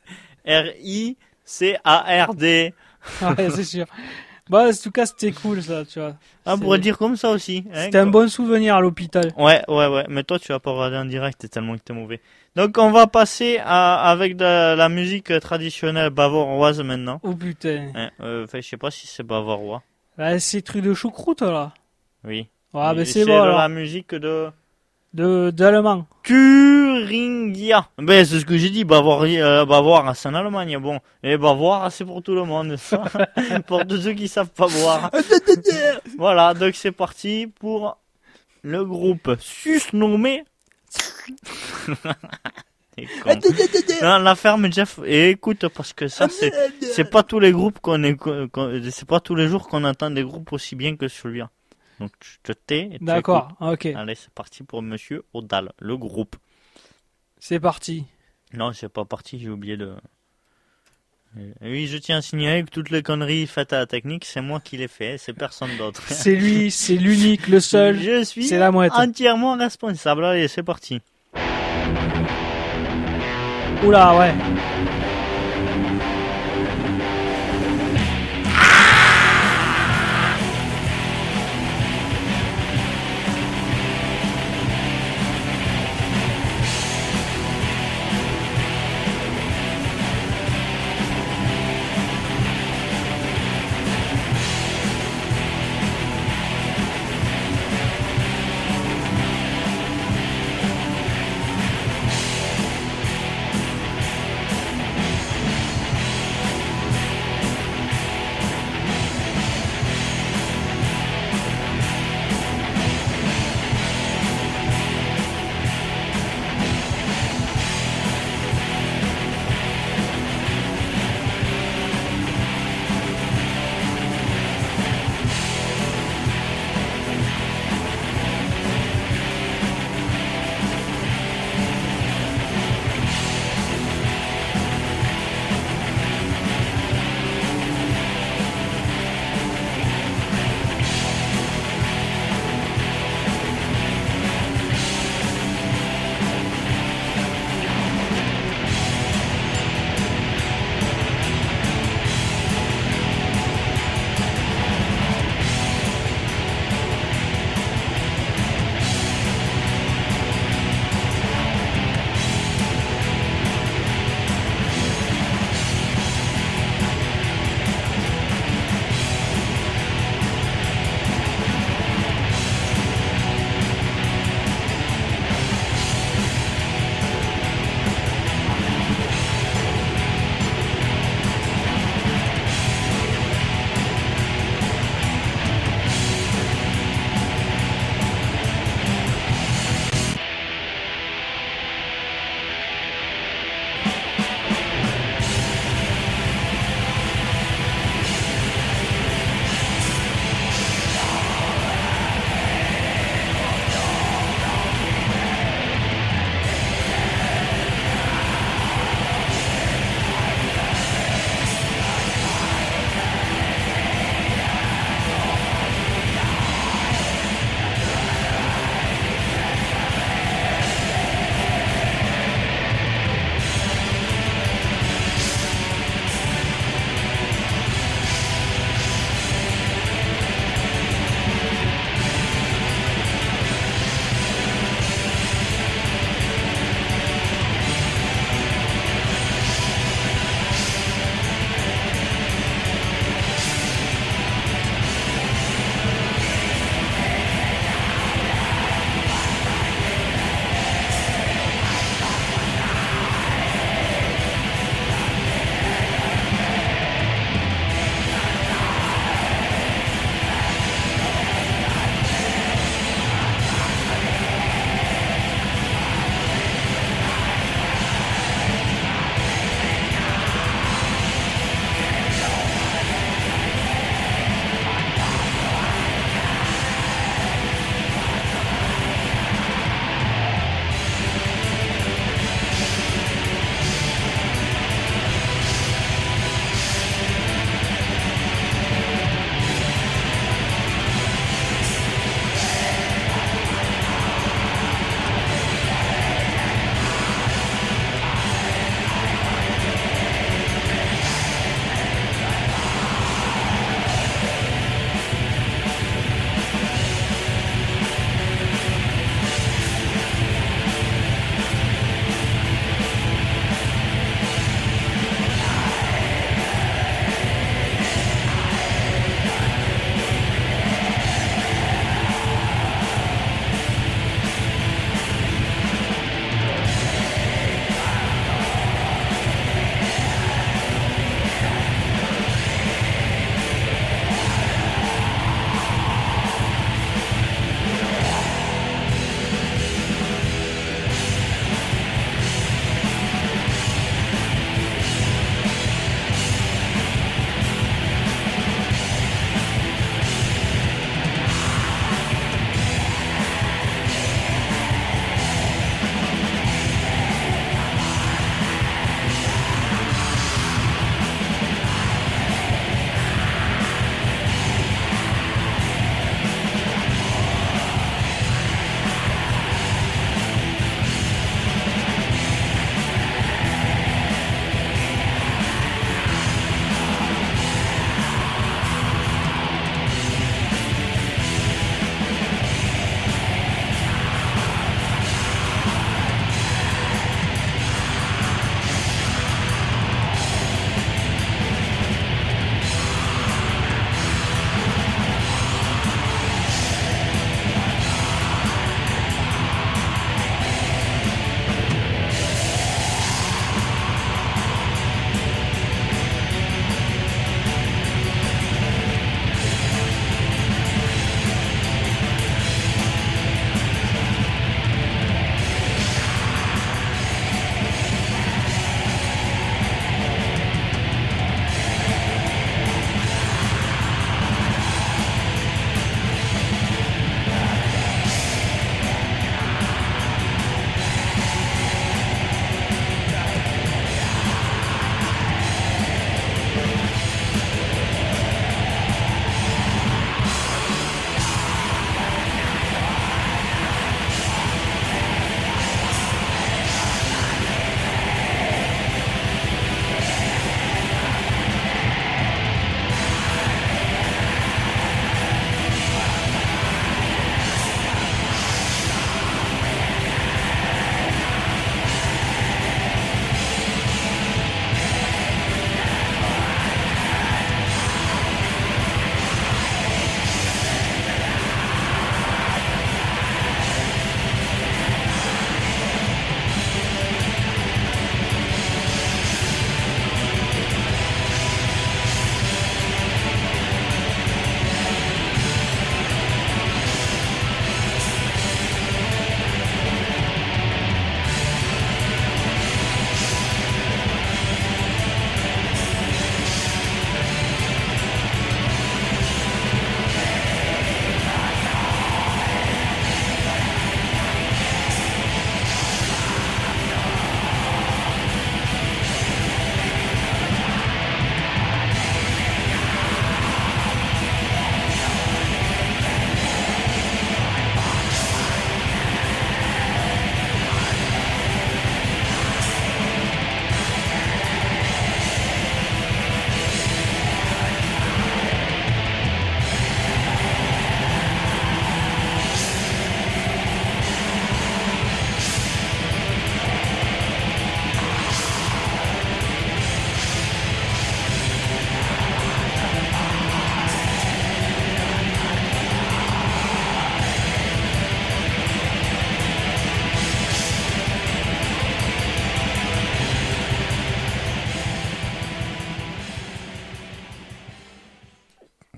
R-I-C-A-R-D. Ouais, c'est sûr. Bah, en tout cas, c'était cool, ça, tu vois. Ah, on C'est- pourrait dire comme ça aussi. Hein, C'était un bon souvenir à l'hôpital. Ouais. Mais toi, tu vas pas regarder en direct tellement que t'es mauvais. Donc, on va passer avec de la musique traditionnelle bavaroise maintenant. Oh putain. Hein, je sais pas si c'est bavarois. Bah, c'est truc de choucroute, là. Oui. Ouais, bah, Et c'est bon, de alors. la musique de D'allemand. Thuringia. Ben, c'est ce que j'ai dit, Bavoir, c'est en Allemagne, bon. Et Bavoir, c'est pour tout le monde, ça. Pour tous ceux qui savent pas boire. Voilà, donc c'est parti pour le groupe susnommé. T'es con. Non, la ferme, Jeff, et écoute, parce que ça, c'est pas tous les groupes c'est pas tous les jours qu'on entend des groupes aussi bien que celui-là. Donc, tu te tais et tu D'accord, ok. écoutes. Allez, c'est parti pour Monsieur Odal, le groupe. C'est parti. Non, c'est pas parti, j'ai oublié de... Oui, je tiens à signaler que toutes les conneries faites à la technique, c'est moi qui les fais, c'est personne d'autre. C'est lui, c'est l'unique, le seul. Je suis c'est la mouette. entièrement responsable. Allez, c'est parti. Oula, ouais.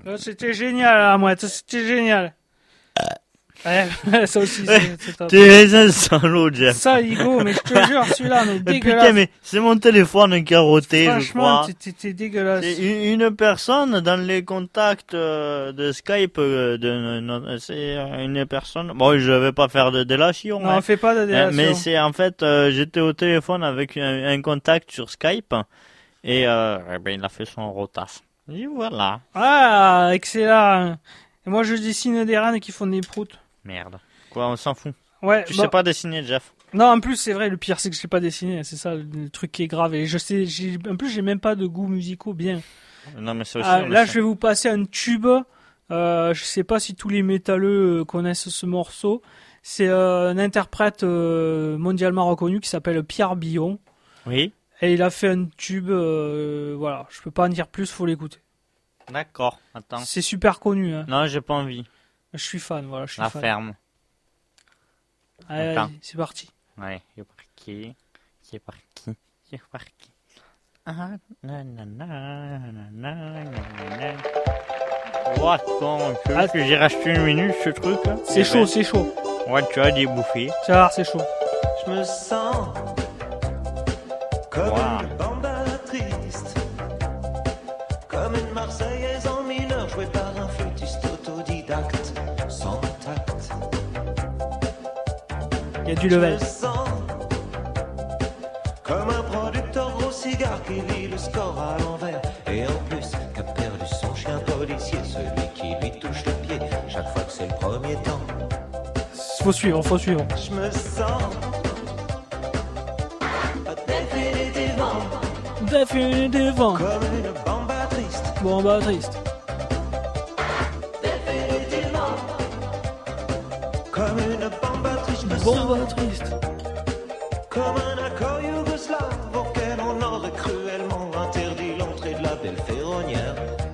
C'était génial, la mouette, c'était génial. Ouais, ça aussi, c'est top. T'es un salaud, Jeff. Ça, Hugo, mais je te jure, celui-là, mais Mais dégueulasse. putain, mais c'est mon téléphone qui a roté, je Franchement, crois. t'es dégueulasse. C'est une personne dans les contacts de Skype, c'est une personne. Bon, je vais pas faire de délation. Non, hein. on fait pas de délation. Mais c'est en fait, j'étais au téléphone avec un contact sur Skype et ben, il a fait son rotas. Et voilà. Ah, excellent. Et moi, je dessine des rânes qui font des proutes. Merde. Quoi, on s'en fout. Ouais, Tu bah- sais pas dessiner, Jeff. Non, en plus, c'est vrai, le pire, c'est que je l'ai pas dessiné. C'est ça, le truc qui est grave. Et je sais, en plus, j'ai même pas de goûts musicaux bien. Non, mais c'est aussi. Ah, là, je vais vous passer un tube. Je sais pas si tous les métalleux connaissent ce morceau. C'est un interprète mondialement reconnu qui s'appelle Pierre Billon. Oui. Et il a fait un tube. Voilà, je peux pas en dire plus, faut l'écouter. D'accord. Attends. C'est super connu. Hein. Non, j'ai pas envie. Je suis fan, voilà, je suis La fan. ferme. Allez, Attends. allez, c'est parti. Ouais, c'est par qui? C'est par qui? C'est par qui? Ah, nanana, nanana, nanana. Oh, attends, tu veux Ah. que j'y reste une minute, ce truc? C'est chaud, c'est chaud. Ouais, tu as des bouffées. Tu vas voir, c'est chaud. Je me sens comme Wow. une banda triste, comme une Marseillaise en mineur jouée par un flûtiste autodidacte, sans tact. Il y a du Je level. me sens comme un producteur gros cigare qui lit le score à l'envers et en plus qui a perdu son chien policier, celui qui lui touche le pied chaque fois que c'est le premier temps. Faut suivre, faut suivre. Je me sens définitivement Définitivement. comme une bamba triste. Bon, bah, triste. Définitivement comme une bamba triste. Je me Bon, sens bah, triste. comme un accord yougoslave auquel on aurait cruellement interdit l'entrée de la belle ferronnière.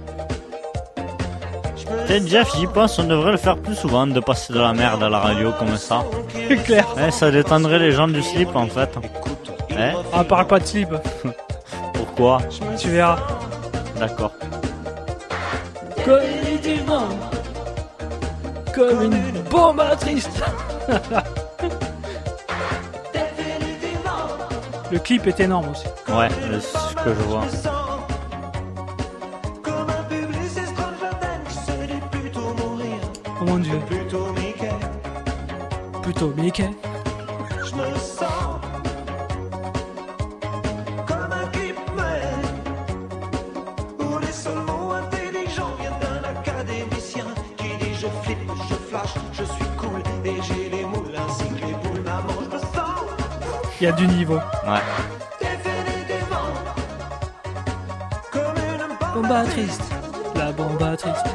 Je me Peut-être Jeff, j'y pense, on devrait le faire plus souvent, de passer de la merde à la radio comme ça. C'est clair. Ouais, ça détendrait les gens du slip en fait. Écoute, Hein? Ah, parle pas de slip. Pourquoi? Tu verras. D'accord. Définitivement. Comme une bombe à triste. Le clip est énorme aussi. Ouais, c'est ce que je vois. Je me sens comme un publiciste Stranger qui se dit plutôt mourir, Oh mon dieu. plutôt Mickey. Plutôt Mickey. Je me sens comme un clip muet où les seuls mots intelligents viennent d'un académicien qui dit je flippe, je flash, je suis cool et j'ai les moules ainsi que les boules maman. Je me sens Il y a du niveau. Ouais. définitivement comme une Bombe à triste. La bombe à triste.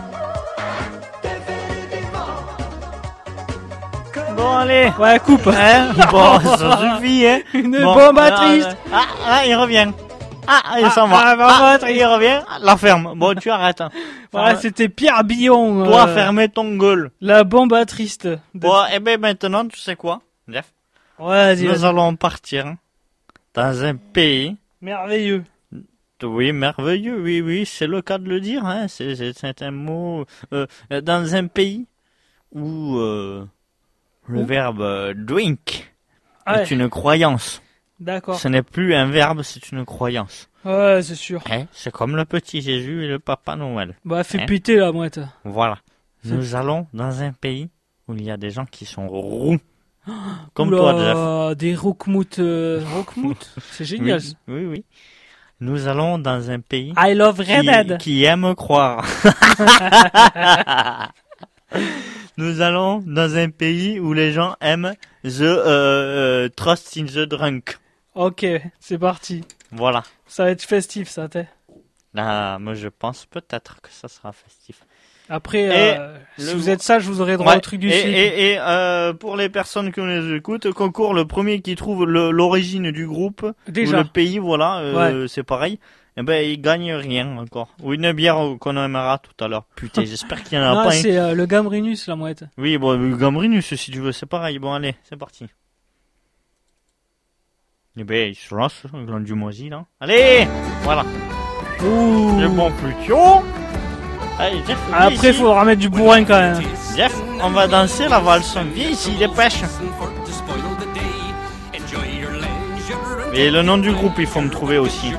Bon, allez. Ouais, coupe. Hein? Bon, ça suffit, hein. Une Bon, bombe à triste. Il revient. Il s'en va. Ah, bombe à triste. Il revient. La ferme. Bon, tu arrêtes. Hein. Voilà, c'était Pierre Billon. Toi, fermez ton gueule. La bombe à triste. Bon, et ben maintenant, tu sais quoi, Jeff? Ouais, vas-y, Nous vas-y. allons partir dans un pays. Merveilleux. Oui, merveilleux, oui, c'est le cas de le dire, hein. C'est un mot. Dans un pays où le verbe drink Ouais, est une croyance. d'accord. Ce n'est plus un verbe, c'est une croyance. Ouais, c'est sûr. Hein, c'est comme le petit Jésus et le Papa Noël. Bah, fais Hein? péter la mouette. Voilà. C'est- Nous allons dans un pays où il y a des gens qui sont roux. Comme Oula, toi, Jeff. des rockmout. Rockmout C'est génial. Oui. Nous allons dans un pays I love Red Dead. qui aime croire. Nous allons dans un pays où les gens aiment the trust in the drunk. Ok, c'est parti. Voilà. Ça va être festif, ça, t'es. Là, moi, je pense peut-être que ça sera festif. Après, Et si le- vous êtes sage, vous aurez droit Ouais, au truc du slip. et pour les personnes qui nous écoutent, concours, le premier qui trouve l'origine du groupe, Déjà. ou le pays, voilà, Ouais. c'est pareil. Eh ben, il gagne rien encore. Ou une bière qu'on aimera tout à l'heure. Putain, j'espère qu'il y en a Non, pas un. c'est le Gambrinus, la mouette. Oui, bon, le Gambrinus, si tu veux, c'est pareil. Bon, allez, c'est parti. Eh ben, il se lance, le gland du moisi, là. Allez! Voilà. Ouh. Le bon plutôt. Allez, Jeff, viens Après, ici. faudra mettre du bourrin quand même. Jeff, on va danser la valse. Viens ici, dépêche. Et le nom du groupe, il faut me trouver aussi.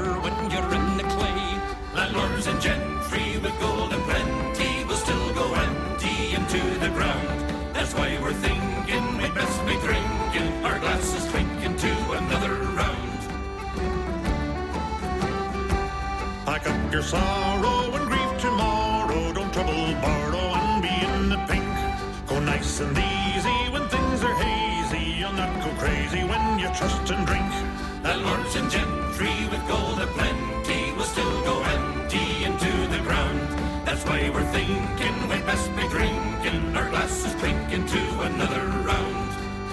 Pack up your sorrow and grief tomorrow. Don't trouble, borrow, and be in the pink. Go nice and easy when things are hazy. You'll not go crazy when you trust and drink. Landlords and gentry with gold aplenty will still go empty into the ground. That's why we're thinking we'd best be drinking our glasses clinking to another round.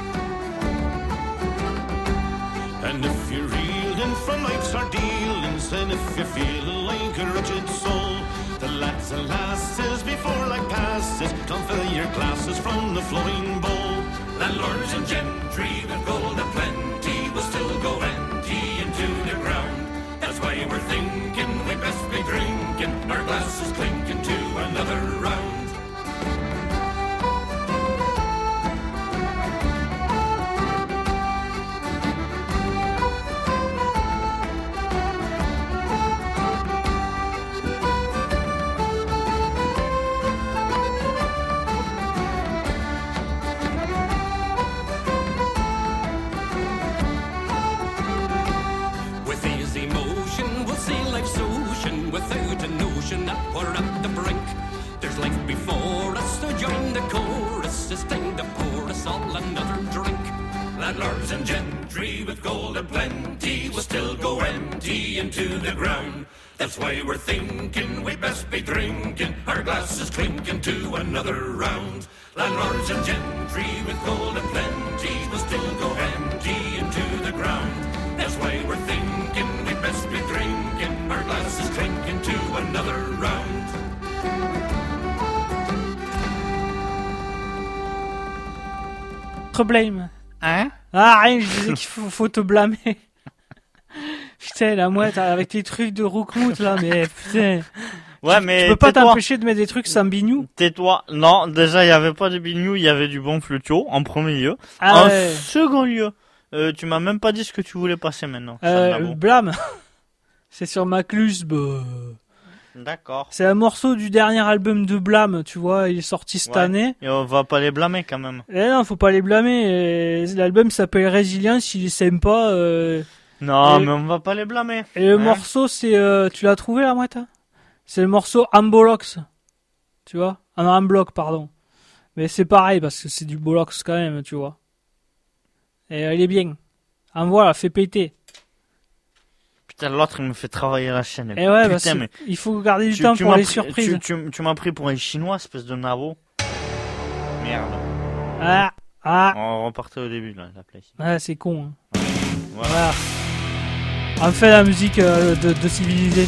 And if you're reeling from life's hard dealings, and if you're feeling like a wretched soul, the lads and lasses before life passes, don't fill your glasses from the flowing bowl. Landlords and gentry with gold aplenty will still go empty into the ground. That's why we're thinking we'd best be drinking our glasses clinking to another round. With easy motion, we'll sail life's ocean without a notion that we're at the brink. There's life before us, so join the chorus. It's time to pour us all another drink. Landlords and gentry with gold and plenty will still go empty into the ground. That's why we're thinking we'd best be drinking our glasses clinking to another round. Landlords and gentry with gold and plenty will still go empty into the ground. That's why we're thinking we'd best be drinking our glasses clinking to another round. Te blâme. Hein? Ah, rien, je disais qu'il faut te blâmer. Putain, la mouette, avec tes trucs de roukmout là, mais putain. Ouais, mais Tu peux pas tais-toi. t'empêcher de mettre des trucs sans bignou. Tais-toi. Non, déjà, il y avait pas de bignou, il y avait du bon flutio, en premier lieu. Ah En ouais. second lieu, tu m'as même pas dit ce que tu voulais passer maintenant. Sandabo. Blâme. C'est sur Maclus. D'accord. C'est un morceau du dernier album de Blâme, tu vois, il est sorti cette Ouais. année. Et on va pas les blâmer quand même. Eh non, faut pas les blâmer. L'album s'appelle Résilience, il est sympa. Non, Et- mais on va pas les blâmer. Et le Hein? morceau, c'est... tu l'as trouvé, la mouette, hein? C'est le morceau Ambolox. Tu vois? Ah non, Amblock, pardon. Mais c'est pareil, parce que c'est du Bolox quand même, tu vois. Et il est bien. Envoie, là, fais péter. Putain, l'autre, il me fait travailler la chaîne. Et ouais, Putain, parce mais il faut garder du temps pour m'as les pris- surprises. tu m'as pris pour un chinois, espèce de nabo. Merde. Ah, On repartait au début, là, la play. ouais, c'est con. Hein. Voilà. Voilà. Enfin, la musique de civilisé.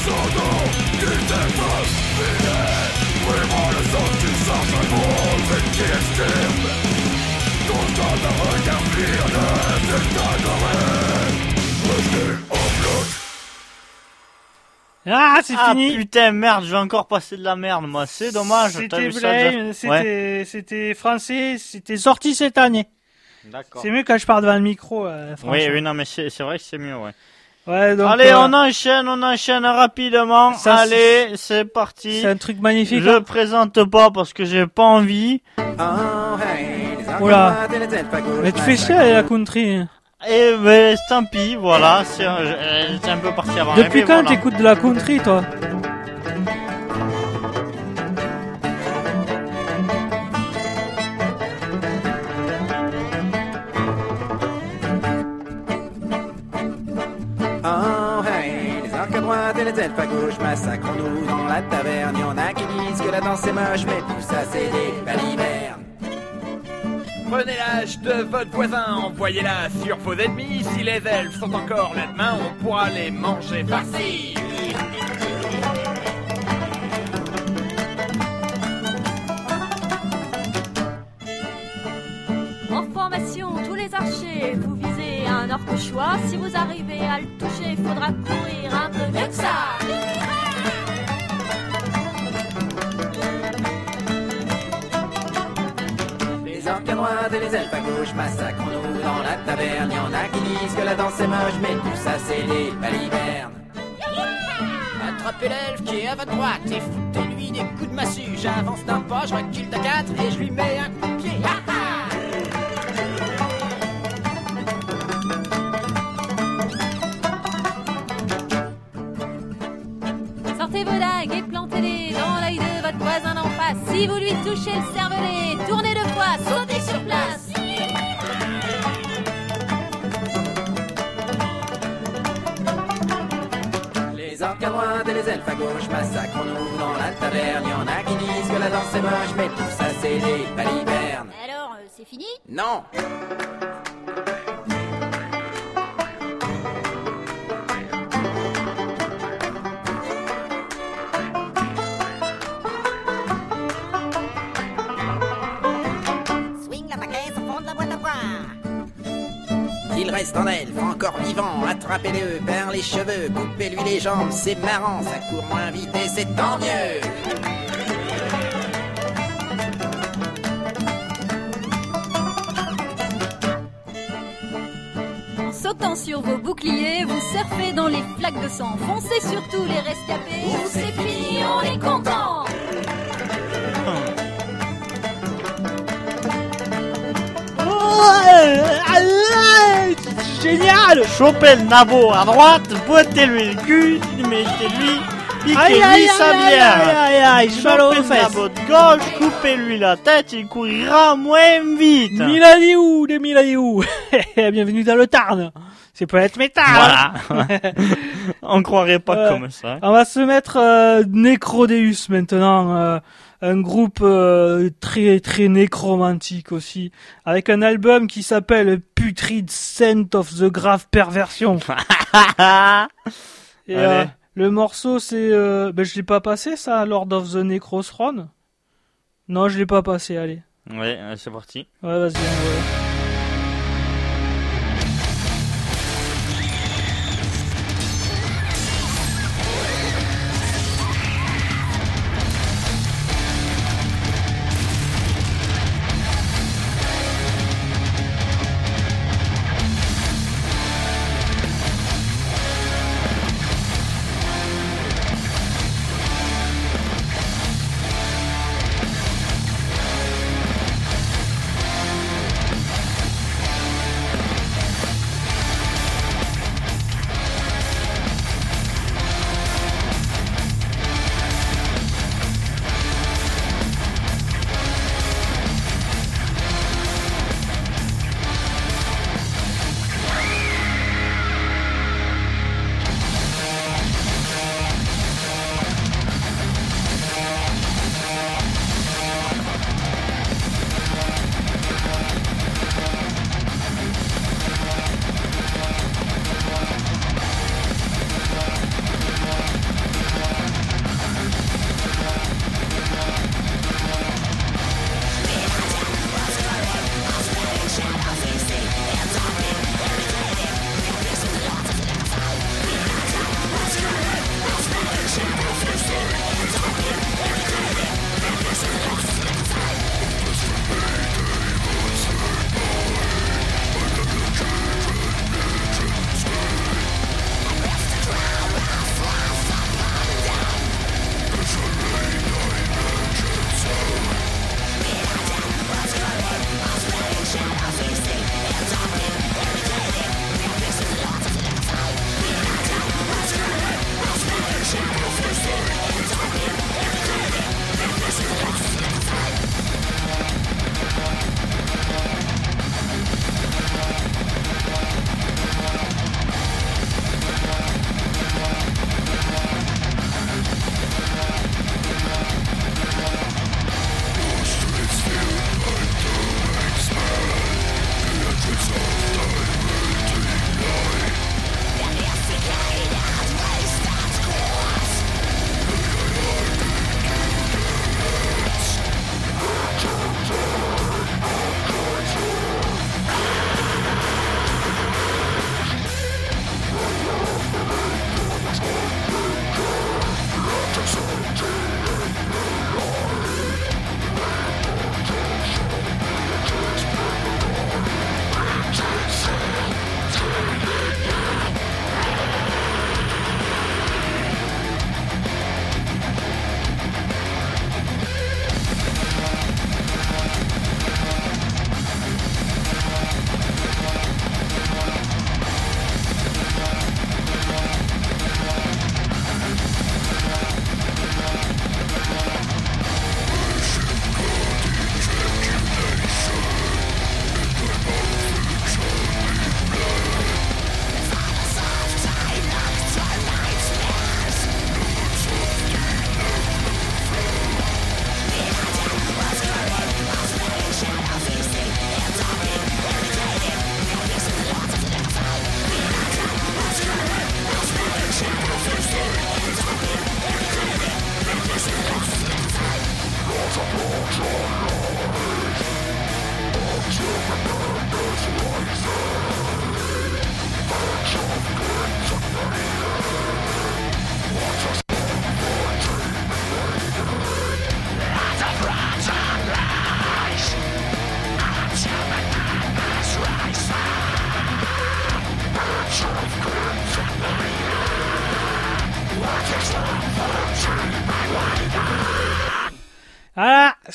Ah, c'est Ah fini. putain, merde, je vais encore passer de la merde, moi. C'est dommage. T'as C'était vu ça, Blame, Jeff? Ouais. c'était français, c'était sorti cette année. D'accord. C'est mieux quand je parle devant le micro, franchement. Oui, non, mais c'est vrai que c'est mieux, ouais. Ouais, donc, Allez, on enchaîne rapidement. Ça, Allez, c'est parti. c'est un truc magnifique. Je présente pas parce que j'ai pas envie. Oula. Mais tu fais chier la country. Et ben, tant pis, voilà. C'est un peu parti avant. Depuis mais quand voilà. t'écoutes de la country, toi? Oh hey, les orques à droite et les elfes à gauche, massacrons-nous dans la taverne. Y'en a qui disent que la danse est moche, mais tout ça c'est des balivernes. Prenez l'âge de votre voisin, envoyez-la sur vos ennemis. Si les elfes sont encore là demain, on pourra les manger farcis. En formation, tous les archers, vous visez un orque au choix. Si vous arrivez à le toucher, faudra courir un peu mieux que ça. Les orques à droite et les elfes à gauche, massacrons-nous dans la taverne. Y'en a qui disent que la danse est moche, mais tout ça c'est des balivernes. Attrapez l'elfe qui est à votre droite et foutez-lui des coups de massue. J'avance d'un pas, je recule de 4 et je lui mets un coup de pied. Ah, ah. Sortez vos dagues et plantez-les dans l'œil de votre voisin d'en face. Si vous lui touchez le cervelet, tournez 2 fois, sautez sur place. Les orques à droite et les elfes à gauche, massacrons-nous dans la taverne. Y'en a qui disent que la danse est moche, mais tout ça c'est des balivernes. Alors, c'est fini? Non. Swing la paquette au fond de la boîte à boire. Il reste en elfe, encore vivant, attrapez-le par les cheveux, coupez-lui les jambes, c'est marrant, ça court moins vite et c'est tant mieux. En sautant sur vos boucliers, vous surfez dans les flaques de sang. Foncez sur tous les rescapés, ou c'est fini, on est content. Génial! Chopez le nabo à droite, bottez-lui le cul, mettez-lui, Aïe, piquez-lui aïe, sa aïe, bière. aïe, aïe, aïe, j'ai mal aux Chopez le fesses. nabo de gauche, coupez-lui la tête, il courira moins vite. Miladiou, des Miladiou. Bienvenue dans le Tarn. C'est Planète Métal. Voilà. On croirait pas Ouais. comme ça. On va se mettre Necrodeus maintenant, un groupe très très nécromantique aussi, avec un album qui s'appelle Putrid Scent of the Grave Perversion. Et Allez. le morceau c'est, je l'ai pas passé ça, Lord of the Necrothrone. Non, je l'ai pas passé. Allez, Ouais, c'est parti. ouais, vas-y. Ouais.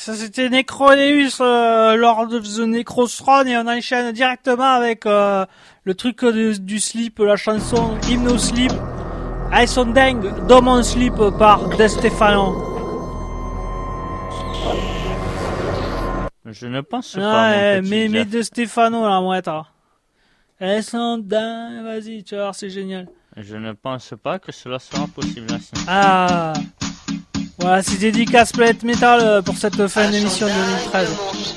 Ça c'était Necroneus lors de The Necrostron et on enchaîne directement avec le truc du slip, la chanson Hypno Sleep, I Son Dang, Dom on Sleep par De Stefano. Je ne pense pas, Ouais, mon petit mais Jeff. De Stefano la mouette. I Son Dang, vas-y, tu vas voir, c'est génial. Je ne pense pas que cela sera possible. Ah, voilà, c'est dédicace Planet Metal pour cette fin d'émission 2013.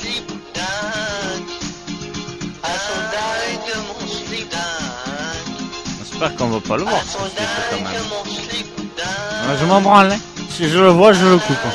J'espère qu'on va pas le voir, ce slip, quand même. Ouais, je m'en branle, hein. Si je le vois, je le coupe.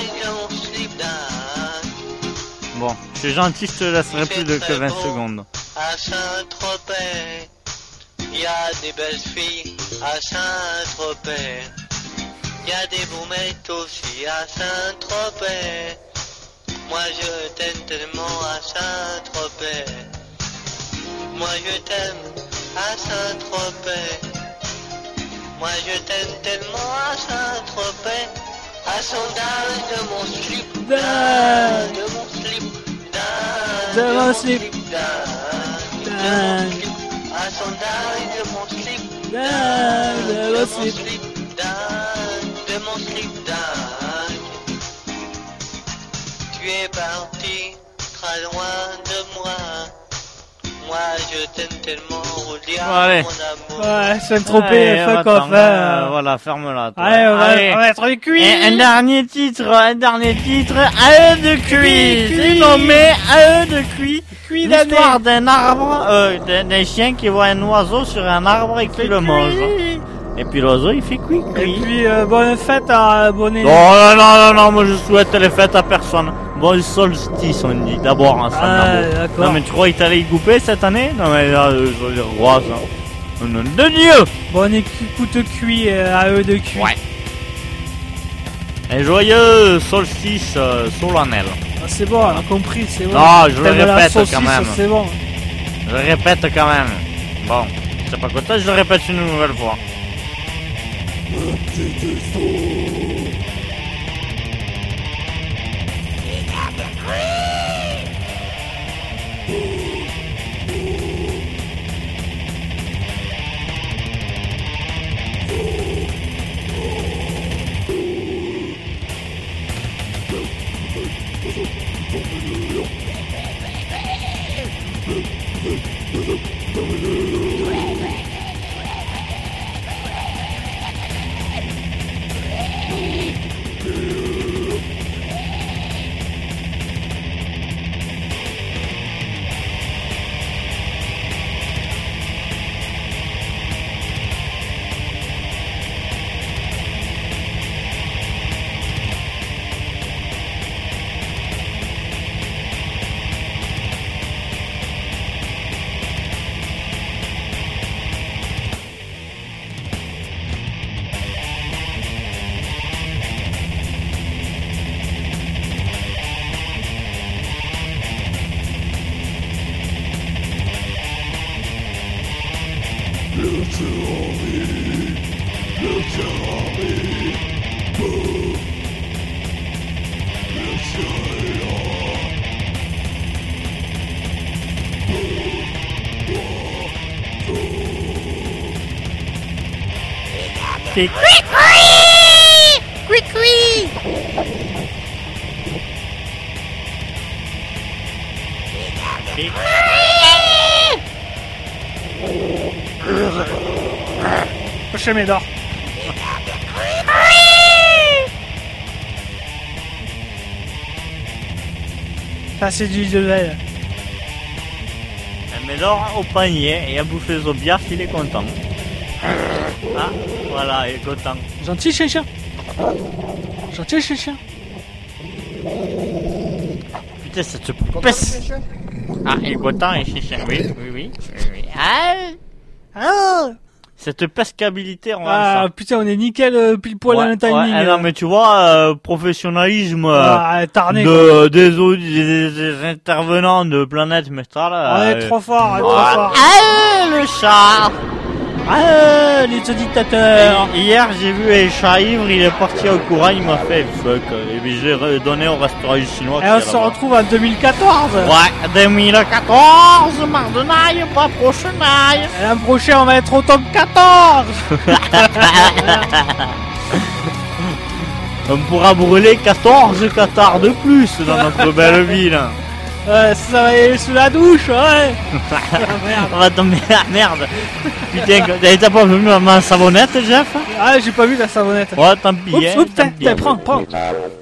Bon, je suis gentil, je te laisserai plus que 20 secondes. À Saint-Tropez, il y a des belles filles à Saint-Tropez. Il y a des beaux mecs aussi à Saint-Tropez. Moi je t'aime tellement à Saint-Tropez. Moi je t'aime à Saint-Tropez. Moi je t'aime tellement à Saint-Tropez. À sondage de mon slip, de mon slip, De mon slip, à sondage de mon slip, de mon slip, de mon slip, tu es parti très loin de moi. Moi je t'aime tellement, Roulia, Bon, allez. mon amour. Ouais, Saint-Tropez, fuck off. Voilà, ferme-la. toi. Allez, on va être les cuits. Un dernier titre, à eux de cuit. C'est nommé à eux de cuit. L'histoire d'un arbre, d'un chien qui voit un oiseau sur un arbre et qui le mange. Et puis l'oiseau il fait cuit. Et puis, bonne fête à abonner. Non, moi je souhaite les fêtes à personne. Bon solstice on dit, d'abord ensemble. Ah, d'accord. Non mais tu crois qu'il t'allait y couper cette année? Non mais là, je veux dire, roi ça. Au nom de Dieu. Bonne écoute cuit à eux de cuit. Ouais. Et joyeux solstice solennel. Ah, c'est bon, on a compris, c'est bon. Non, je le T'aimes la répète saucisse, quand même. C'est bon. Je le répète quand même. Bon, c'est pas content, je le répète une nouvelle fois. C'est Prochain Médor. Ça c'est du level. Un Médor au panier et à bouffer son biaf, il est content. Ah, voilà, il est content. Gentil chien. Gentil chien. Putain, ça te pèse. Ah, il est content, il est chien. Oui. Ah, Cette pescabilité, on ah putain, on est nickel pile poil dans le timing. non, mais tu vois, professionnalisme tarné. des intervenants de Planète Metal. On est trop fort, le chat. Ah, les dictateurs. Et hier, j'ai vu un chat ivre, il est parti au courant, il m'a fait fuck. Et puis j'ai redonné au restaurant chinois. Et on se retrouve en 2014. Ouais, 2014, Mardenaille, pas prochainaille. Et l'an prochain, on va être au tome 14. On pourra brûler 14 cathares de plus dans notre belle ville. Ça va aller sous la douche, ouais. On va tomber à la merde. Putain, t'as pas vu ma savonnette, Jeff? Ah, j'ai pas vu la savonnette. Ouais, tant pis. Oups, tant pis. prends.